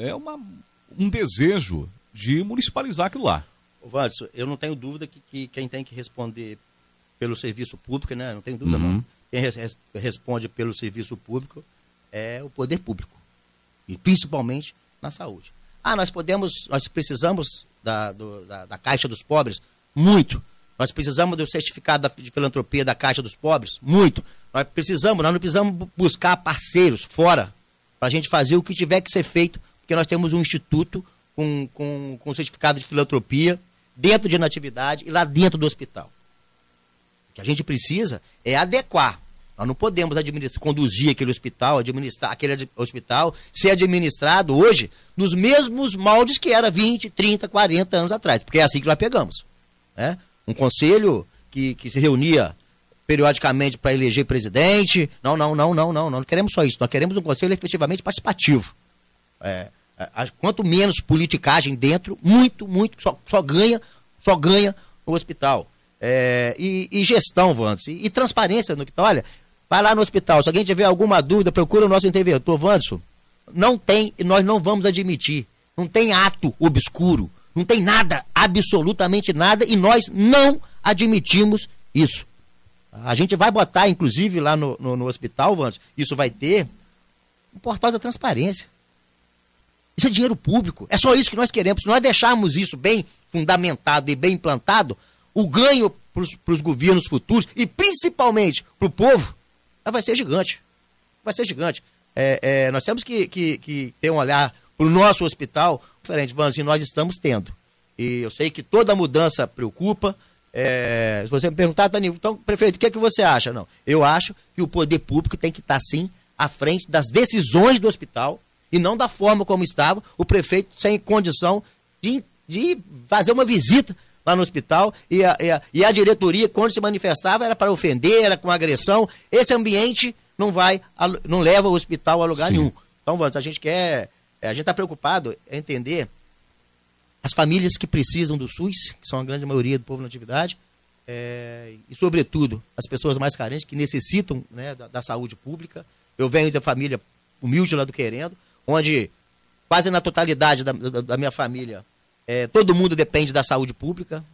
um desejo de municipalizar aquilo lá. Ô, Vans, eu não tenho dúvida que quem tem que responder pelo serviço público, né? Não tenho dúvida, não. Quem responde pelo serviço público é o poder público. E principalmente na saúde. Nós precisamos da Caixa dos Pobres? Muito. Nós precisamos do certificado de filantropia da Caixa dos Pobres? Muito. Nós não precisamos buscar parceiros fora para a gente fazer o que tiver que ser feito, porque nós temos um instituto com certificado de filantropia dentro de Natividade e lá dentro do hospital. O que a gente precisa é adequar. Nós não podemos conduzir aquele hospital, administrar aquele hospital, ser administrado hoje nos mesmos moldes que era 20, 30, 40 anos atrás, porque é assim que nós pegamos. Né? Um conselho que se reunia periodicamente para eleger presidente. Não queremos só isso, nós queremos um conselho efetivamente participativo. Quanto menos politicagem dentro, muito, só ganha no hospital. E gestão, Vandes, e transparência no que tá. Olha, vai lá no hospital, se alguém tiver alguma dúvida, procura o nosso interventor, Vandes. Não tem, e nós não vamos admitir. Não tem ato obscuro, não tem nada, absolutamente nada, e nós não admitimos isso. A gente vai botar, inclusive, lá no hospital, Vandes, isso vai ter um portal da transparência. Isso é dinheiro público, é só isso que nós queremos. Se nós deixarmos isso bem fundamentado e bem implantado, o ganho para os governos futuros e principalmente para o povo vai ser gigante. Vai ser gigante. Nós temos que ter um olhar para o nosso hospital diferente, Vans, e nós estamos tendo. E eu sei que toda mudança preocupa. Se você me perguntar, Danilo, então, prefeito, o que é que você acha? Não, eu acho que o poder público tem que estar, sim, à frente das decisões do hospital e não da forma como estava o prefeito sem condição de fazer uma visita lá no hospital, e a diretoria, quando se manifestava, era para ofender, era com agressão. Esse ambiente não leva o hospital a lugar nenhum. Então, Vans, a gente está preocupado em entender as famílias que precisam do SUS, que são a grande maioria do povo na atividade, e, sobretudo, as pessoas mais carentes que necessitam, né, da saúde pública. Eu venho da família humilde lá do Querendo, onde quase na totalidade da minha família todo mundo depende da saúde pública,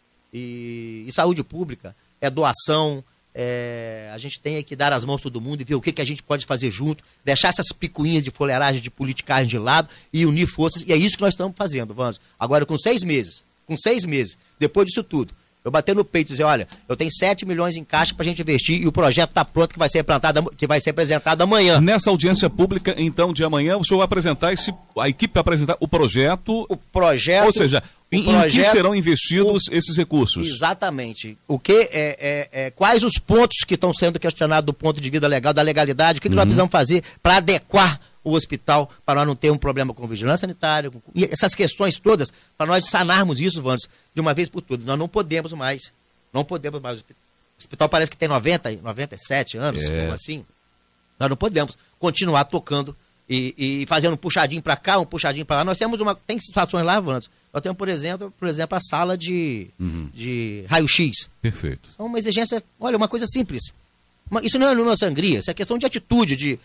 e saúde pública é doação, a gente tem que dar as mãos a todo mundo e ver o que a gente pode fazer junto, deixar essas picuinhas de fuleiragem, de politicagem de lado e unir forças, e é isso que nós estamos fazendo, Vans. Agora com 6 meses, depois disso tudo, Eu bater no peito e dizer, olha, eu tenho 7 milhões em caixa pra gente investir e o projeto está pronto que vai ser apresentado amanhã. Nessa audiência pública, então, de amanhã, o senhor vai apresentar a equipe vai apresentar o projeto. O projeto. Ou seja, em que serão investidos esses recursos? Exatamente. O que quais os pontos que estão sendo questionados do ponto de vista legal, da legalidade, o que nós precisamos fazer para adequar o hospital, para nós não ter um problema com vigilância sanitária, e essas questões todas, para nós sanarmos isso, Vandes, de uma vez por todas. Nós não podemos mais. O hospital parece que tem 97 anos, como assim. Nós não podemos continuar tocando e fazendo um puxadinho para cá, um puxadinho para lá. Nós temos tem situações lá, Vandes. Nós temos, por exemplo, a sala de raio-x. Perfeito. É uma exigência, olha, uma coisa simples. Isso não é uma sangria, isso é questão de atitude,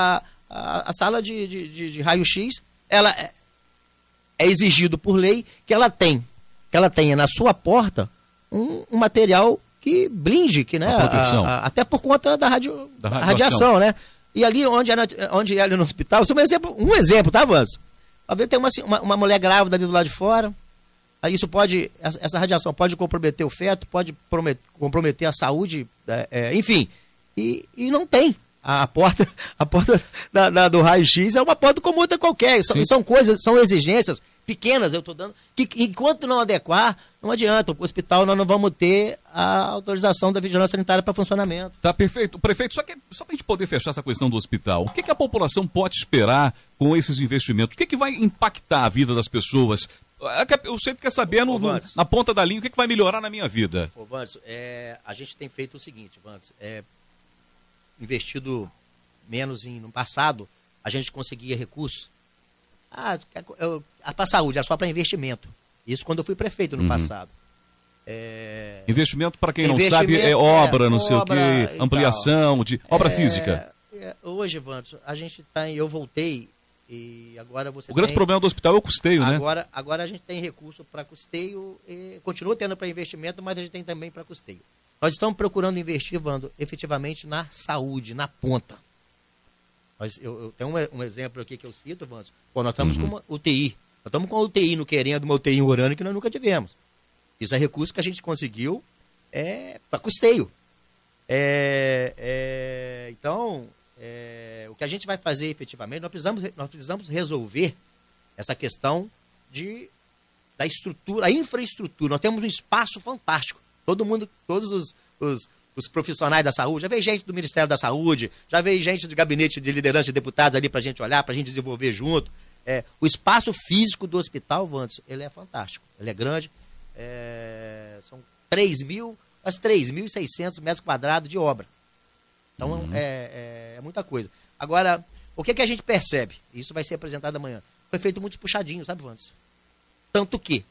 a sala de raio-x, ela é exigido por lei que ela tenha na sua porta um material que blinde, que, né, até por conta da radiação, né? E ali onde é ali no hospital, isso é um exemplo, tá, Vanso? Talvez tenha uma mulher grávida ali do lado de fora, aí essa radiação pode comprometer o feto, pode comprometer a saúde, enfim, e não tem. A porta do raio-x é uma porta como outra qualquer. São coisas, são exigências pequenas, eu estou dando, que enquanto não adequar, não adianta. O hospital nós não vamos ter a autorização da vigilância sanitária para funcionamento. Tá perfeito. Prefeito, só para a gente poder fechar essa questão do hospital, o que a população pode esperar com esses investimentos? O que vai impactar a vida das pessoas? Eu sempre quero saber na ponta da linha o que vai melhorar na minha vida. Vandes, a gente tem feito o seguinte, Vandes, investido menos no passado, a gente conseguia recursos. Para a saúde, era só para investimento. Isso quando eu fui prefeito no passado. Investimento, para quem não sabe, é obra, não sei o quê, ampliação, obra física. Hoje, Vantos, a gente eu voltei e agora você O grande problema do hospital é o custeio, né? Agora a gente tem recurso para custeio, continua tendo para investimento, mas a gente tem também para custeio. Nós estamos procurando investir, Vando, efetivamente na saúde, na ponta. Eu tenho um exemplo aqui que eu cito, Vando. Nós estamos com uma UTI. Nós estamos com a UTI no Querendo, uma UTI em Urânia que nós nunca tivemos. Isso é recurso que a gente conseguiu para custeio. Então, o que a gente vai fazer efetivamente, nós precisamos resolver essa questão da estrutura, a infraestrutura. Nós temos um espaço fantástico. Todos os profissionais da saúde, já veio gente do Ministério da Saúde, já veio gente do gabinete de liderança de deputados ali para a gente olhar, para a gente desenvolver junto. O espaço físico do hospital, Vantos, ele é fantástico, ele é grande, são 3.600 metros quadrados de obra. Então, é muita coisa. Agora, o que a gente percebe? Isso vai ser apresentado amanhã. Foi feito muitos puxadinhos, sabe, Vantos? Tanto que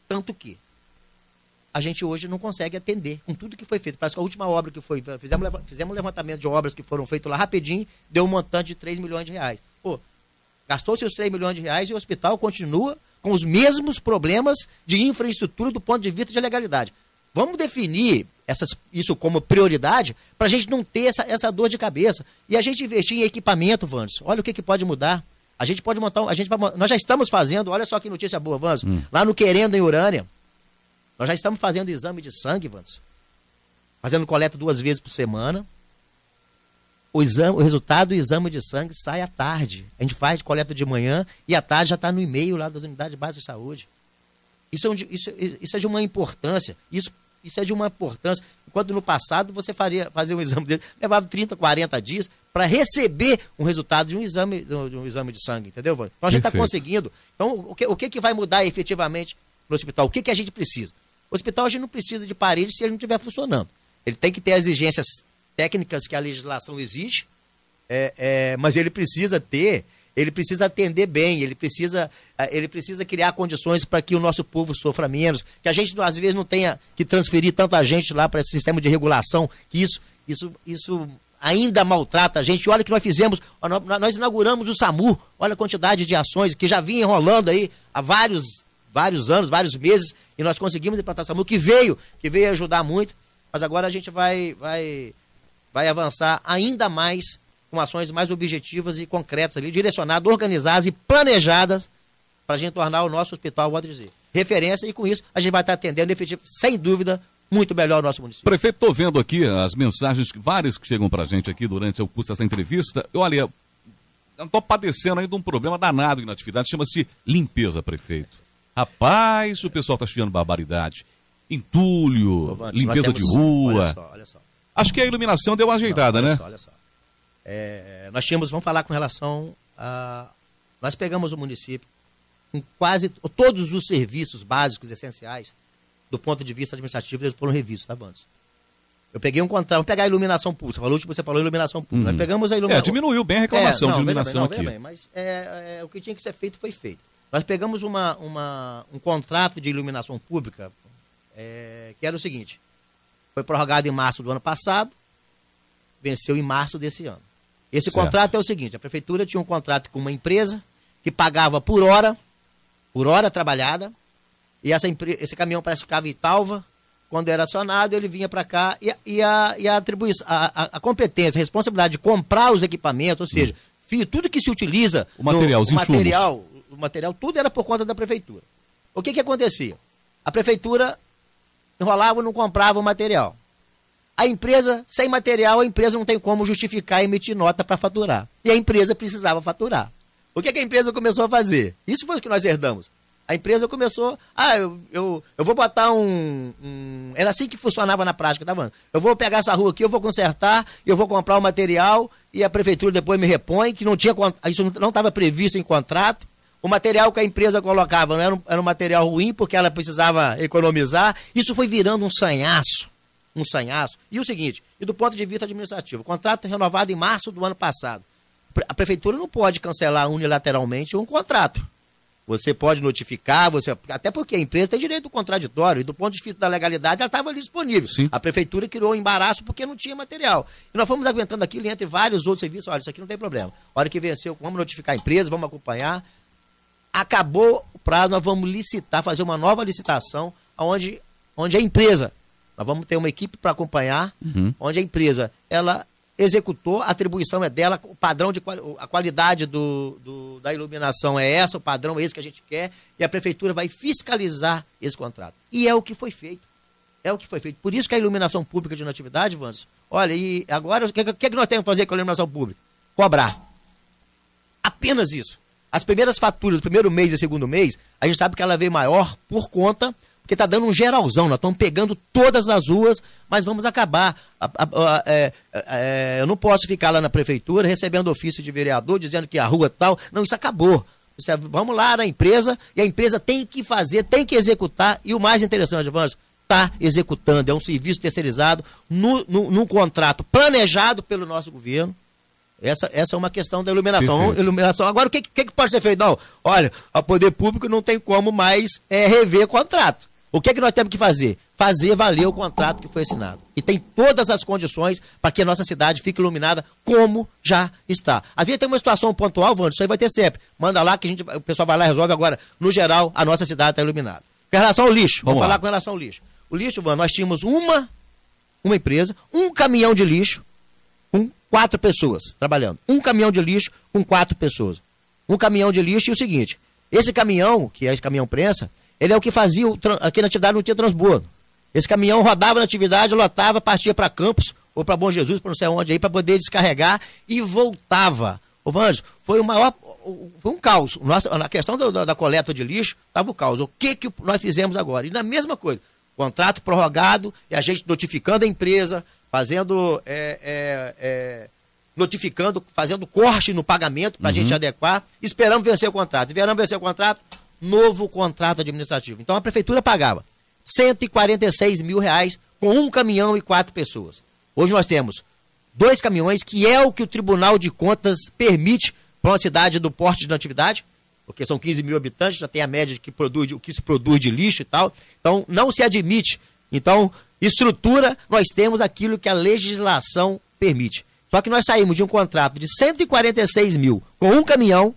a gente hoje não consegue atender com tudo que foi feito. Parece que a última obra que foi, fizemos um levantamento de obras que foram feitas lá rapidinho, deu um montante de 3 milhões de reais. Gastou-se os 3 milhões de reais e o hospital continua com os mesmos problemas de infraestrutura do ponto de vista de legalidade. Vamos definir isso como prioridade para a gente não ter essa dor de cabeça. E a gente investir em equipamento, Vandes. Olha o que pode mudar. A gente pode montar, nós já estamos fazendo, olha só que notícia boa, Vandes, lá no Querendo, em Urânia. Nós já estamos fazendo exame de sangue, Vandes. Fazendo coleta 2 vezes por semana. O resultado do exame de sangue sai à tarde. A gente faz coleta de manhã e à tarde já está no e-mail lá das unidades básicas de saúde. Isso é de uma importância. Isso é de uma importância. Enquanto no passado você fazia um exame dele, levava 30, 40 dias para receber um resultado de um exame de sangue, entendeu, Vandes? Então a gente está conseguindo. Então o que vai mudar efetivamente no hospital? O que a gente precisa? O hospital a gente não precisa de parede se ele não estiver funcionando. Ele tem que ter as exigências técnicas que a legislação exige, mas ele precisa atender bem, ele precisa criar condições para que o nosso povo sofra menos, que a gente às vezes não tenha que transferir tanta gente lá para esse sistema de regulação, que isso ainda maltrata a gente. Olha o que nós fizemos, nós inauguramos o SAMU, olha a quantidade de ações que já vinha enrolando aí há vários anos, vários meses, e nós conseguimos implantar o SAMU, que veio ajudar muito, mas agora a gente vai avançar ainda mais com ações mais objetivas e concretas ali, direcionadas, organizadas e planejadas para a gente tornar o nosso hospital, vou dizer, referência, e com isso a gente vai estar atendendo efetivo, sem dúvida, muito melhor o nosso município. Prefeito, estou vendo aqui as mensagens, várias que chegam para a gente aqui durante o curso dessa entrevista. Olha, eu estou padecendo aí de um problema danado em atividade, chama-se limpeza, prefeito. Rapaz, o pessoal está achando barbaridade. Entulho, limpeza de rua. Olha só. Acho que a iluminação deu uma ajeitada, né? Olha só. Nós tínhamos, vamos falar com relação a... Nós pegamos o município com quase todos os serviços básicos, essenciais, do ponto de vista administrativo, eles foram revistos, tá, Vandes? Eu peguei um contrato, vamos pegar a iluminação pública. Você falou iluminação pública. Nós pegamos a iluminação... diminuiu bem a reclamação de iluminação aqui. Bem, mas o que tinha que ser feito foi feito. Nós pegamos um contrato de iluminação pública, que era o seguinte, foi prorrogado em março do ano passado, venceu em março desse ano. Esse contrato é o seguinte, a prefeitura tinha um contrato com uma empresa que pagava por hora trabalhada, e esse caminhão parece que ficava em Italva. Quando era acionado, ele vinha para cá e a atribuição, a competência, a responsabilidade de comprar os equipamentos, ou seja, tudo que se utiliza, o material, tudo era por conta da prefeitura. O que acontecia? A prefeitura enrolava e não comprava o material. A empresa, sem material, a empresa não tem como justificar e emitir nota para faturar. E a empresa precisava faturar. O que a empresa começou a fazer? Isso foi o que nós herdamos. A empresa começou, eu vou botar Era assim que funcionava na prática, tá vendo? Eu vou pegar essa rua aqui, eu vou consertar, eu vou comprar o material e a prefeitura depois me repõe, que isso não estava previsto em contrato. O material que a empresa colocava não era um material ruim, porque ela precisava economizar. Isso foi virando um sanhaço. E o seguinte, do ponto de vista administrativo, o contrato renovado em março do ano passado. A prefeitura não pode cancelar unilateralmente um contrato. Você pode notificar, até porque a empresa tem direito ao contraditório, e do ponto de vista da legalidade, ela estava ali disponível. Sim. A prefeitura criou um embaraço porque não tinha material. E nós fomos aguentando aquilo entre vários outros serviços. Olha, isso aqui não tem problema. A hora que venceu, vamos notificar a empresa, vamos acompanhar. Acabou o prazo, nós vamos licitar, fazer uma nova licitação, onde a empresa, nós vamos ter uma equipe para acompanhar, onde a empresa, ela executou, a atribuição é dela, o padrão a qualidade da iluminação é essa, o padrão é esse que a gente quer, e a prefeitura vai fiscalizar esse contrato. E é o que foi feito. Por isso que a iluminação pública de Natividade, Vandes, olha, e agora, o que nós temos que fazer com a iluminação pública? Cobrar. Apenas isso. As primeiras faturas do primeiro mês e segundo mês, a gente sabe que ela veio maior por conta, porque está dando um geralzão, nós estamos pegando todas as ruas, mas vamos acabar. Eu não posso ficar lá na prefeitura recebendo ofício de vereador, dizendo que a rua tal, não, isso acabou. Vamos lá na empresa, e a empresa tem que fazer, tem que executar, e o mais interessante, Vandes, está executando, é um serviço terceirizado, num contrato planejado pelo nosso governo. Essa é uma questão da iluminação. Agora, o que pode ser feito? Não, olha, o poder público não tem como mais rever contrato. O que nós temos que fazer? Fazer valer o contrato que foi assinado. E tem todas as condições para que a nossa cidade fique iluminada como já está. Havia ter uma situação pontual, Vandes, isso aí vai ter sempre. Manda lá que o pessoal vai lá e resolve. Agora, no geral, a nossa cidade está iluminada. Com relação ao lixo, vamos falar com relação ao lixo. O lixo, Vandes, nós tínhamos uma empresa, um caminhão de lixo, com 4 pessoas trabalhando. Um caminhão de lixo com 4 pessoas. Um caminhão de lixo e o seguinte, esse caminhão, que é esse caminhão prensa, ele é o que fazia, aqui na atividade não tinha transbordo. Esse caminhão rodava na atividade, lotava, partia para Campos, ou para Bom Jesus, para não sei onde aí, para poder descarregar e voltava. Ô Vandes, foi um caos. Na questão da coleta de lixo, estava o caos. O que nós fizemos agora? E na mesma coisa, contrato prorrogado, e a gente notificando a empresa, fazendo notificando, fazendo corte no pagamento para a gente adequar, esperamos vencer o contrato. Esperamos vencer o contrato, novo contrato administrativo. Então a prefeitura pagava R$146 mil com um caminhão e 4 pessoas. Hoje nós temos 2 caminhões, que é o que o Tribunal de Contas permite para uma cidade do porte de Natividade, porque são 15 mil habitantes, já tem a média o que se produz de lixo e tal. Então não se admite. Então, estrutura, nós temos aquilo que a legislação permite. Só que nós saímos de um contrato de 146 mil com um caminhão,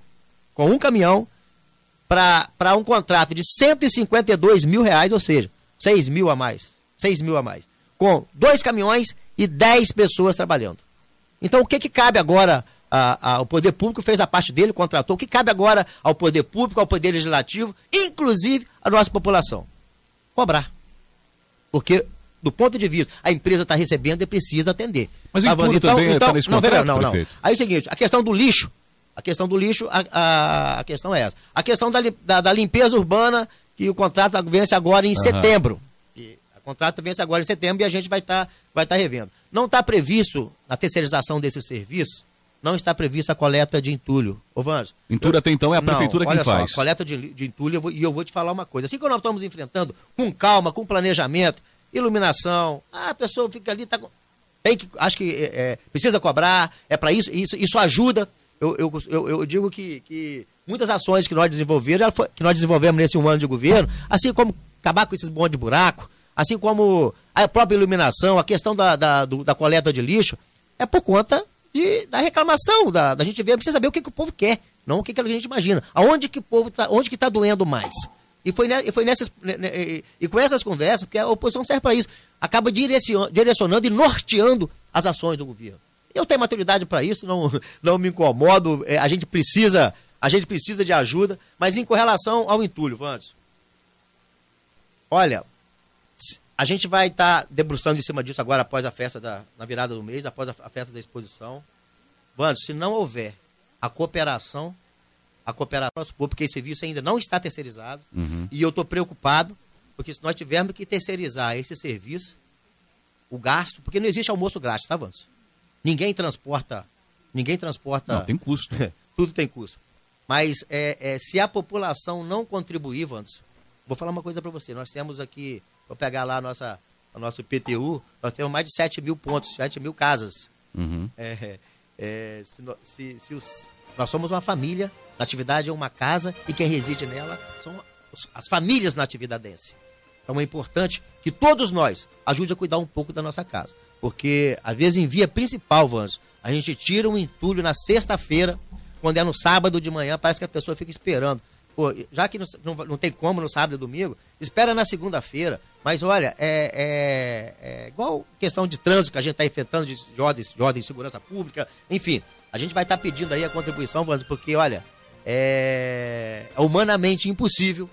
para um contrato de 152 mil reais, ou seja, 6 mil a mais, com 2 caminhões e 10 pessoas trabalhando. Então, o que cabe agora ao Poder Público? Fez a parte dele, contratou. O que cabe agora ao Poder Público, ao Poder Legislativo, inclusive a nossa população? Cobrar. Porque do ponto de vista, a empresa está recebendo e precisa atender. Mas em tudo também está nesse contrato, não. Aí é o seguinte, a questão do lixo, a questão é essa. A questão da limpeza urbana, que o contrato vence agora em setembro. O contrato vence agora em setembro e a gente vai tá revendo. Não está previsto na terceirização desse serviço, não está prevista a coleta de entulho. Ô, Vanjo. Entulho até então é a prefeitura quem faz. Olha só, a coleta de entulho, eu vou te falar uma coisa. Assim que nós estamos enfrentando, com calma, com planejamento, iluminação, a pessoa fica ali, acho que precisa cobrar, é para isso ajuda. Eu digo que muitas ações que nós desenvolvemos nesse 1 ano de governo, assim como acabar com esses bondes de buraco, assim como a própria iluminação, a questão da coleta de lixo, é por conta da reclamação, da gente ver, precisa saber o que o povo quer, não o que a gente imagina. Onde que está doendo mais? E com essas conversas, porque a oposição serve para isso, acaba direcionando e norteando as ações do governo. Eu tenho maturidade para isso, não me incomodo, a gente precisa de ajuda, mas com relação ao entulho, Vandes, olha, a gente vai estar debruçando em cima disso agora após a festa na virada do mês, após a festa da exposição. Vandes, se não houver a cooperação porque esse serviço ainda não está terceirizado, e eu estou preocupado, porque se nós tivermos que terceirizar esse serviço, o gasto, porque não existe almoço grátis, tá, Vandes? Ninguém transporta. Não, tem custo. Tudo tem custo. Mas se a população não contribuir, Vandes, vou falar uma coisa para você. Nós temos aqui, vou pegar lá a nosso IPTU, nós temos mais de 7 mil pontos, 7 mil casas. Nós somos uma família, Natividade é uma casa e quem reside nela são as famílias natividadenses. Então é importante que todos nós ajudem a cuidar um pouco da nossa casa. Porque, às vezes, em via principal, Vanjo, a gente tira um entulho na sexta-feira, quando é no sábado de manhã, parece que a pessoa fica esperando. Pô, já que não tem como no sábado e domingo, espera na segunda-feira. Mas, olha, é igual questão de trânsito que a gente está enfrentando, de ordem de segurança pública, enfim. A gente vai estar pedindo aí a contribuição, Vanjo, porque, olha, é humanamente impossível.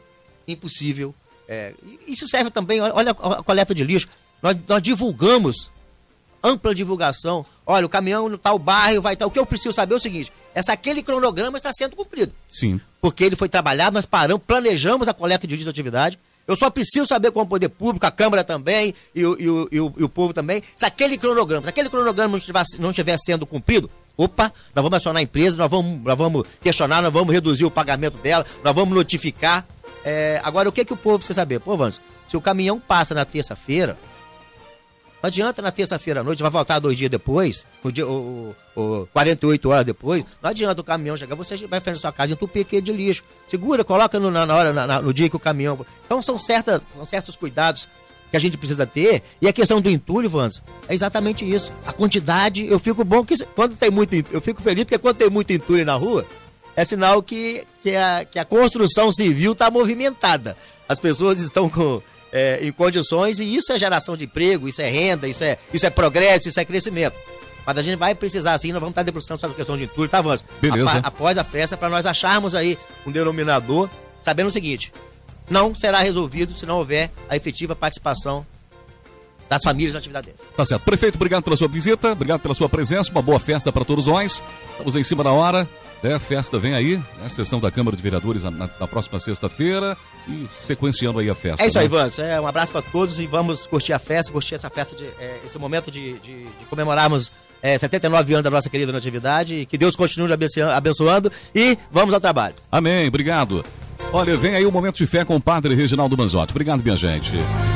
Isso serve também, olha a coleta de lixo. Nós divulgamos, ampla divulgação. Olha, o caminhão no tal bairro vai estar. O que eu preciso saber é o seguinte: aquele cronograma está sendo cumprido. Sim. Porque ele foi trabalhado, nós planejamos a coleta de lixo de atividade. Eu só preciso saber com o poder público, a Câmara também e o povo também, se aquele cronograma não estiver sendo cumprido, opa, nós vamos acionar a empresa, nós vamos questionar, nós vamos reduzir o pagamento dela, nós vamos notificar. Agora, o que o povo precisa saber? Pô, Vanjo, se o caminhão passa na terça-feira, não adianta na terça-feira à noite, vai voltar 2 dias depois, 48 horas depois, não adianta o caminhão chegar, você vai fazer sua casa entupir aquele de lixo. Segura, coloca no dia que o caminhão... Então são certos cuidados que a gente precisa ter, e a questão do entulho, Vanzo, é exatamente isso. A quantidade, eu fico feliz porque quando tem muito entulho na rua, é sinal que a construção civil está movimentada. As pessoas estão em condições, e isso é geração de emprego, isso é renda, isso é progresso, isso é crescimento. Mas a gente vai precisar, sim, nós vamos estar debruçando sobre a questão de entulho, tá, Vanzo? Beleza. Após a festa, para nós acharmos aí um denominador, sabendo o seguinte: não será resolvido se não houver a efetiva participação das famílias na atividade dessa. Tá certo. Prefeito, obrigado pela sua visita, obrigado pela sua presença, uma boa festa para todos nós. Estamos em cima da hora. A festa vem aí, a sessão da Câmara de Vereadores na próxima sexta-feira e sequenciando aí a festa. É isso aí, Vanzo. Um abraço para todos e vamos curtir essa festa, esse momento de comemorarmos 79 anos da nossa querida Natividade. Que Deus continue abençoando e vamos ao trabalho. Amém, obrigado. Olha, vem aí o Momento de Fé com o Padre Reginaldo Manzotti. Obrigado, minha gente.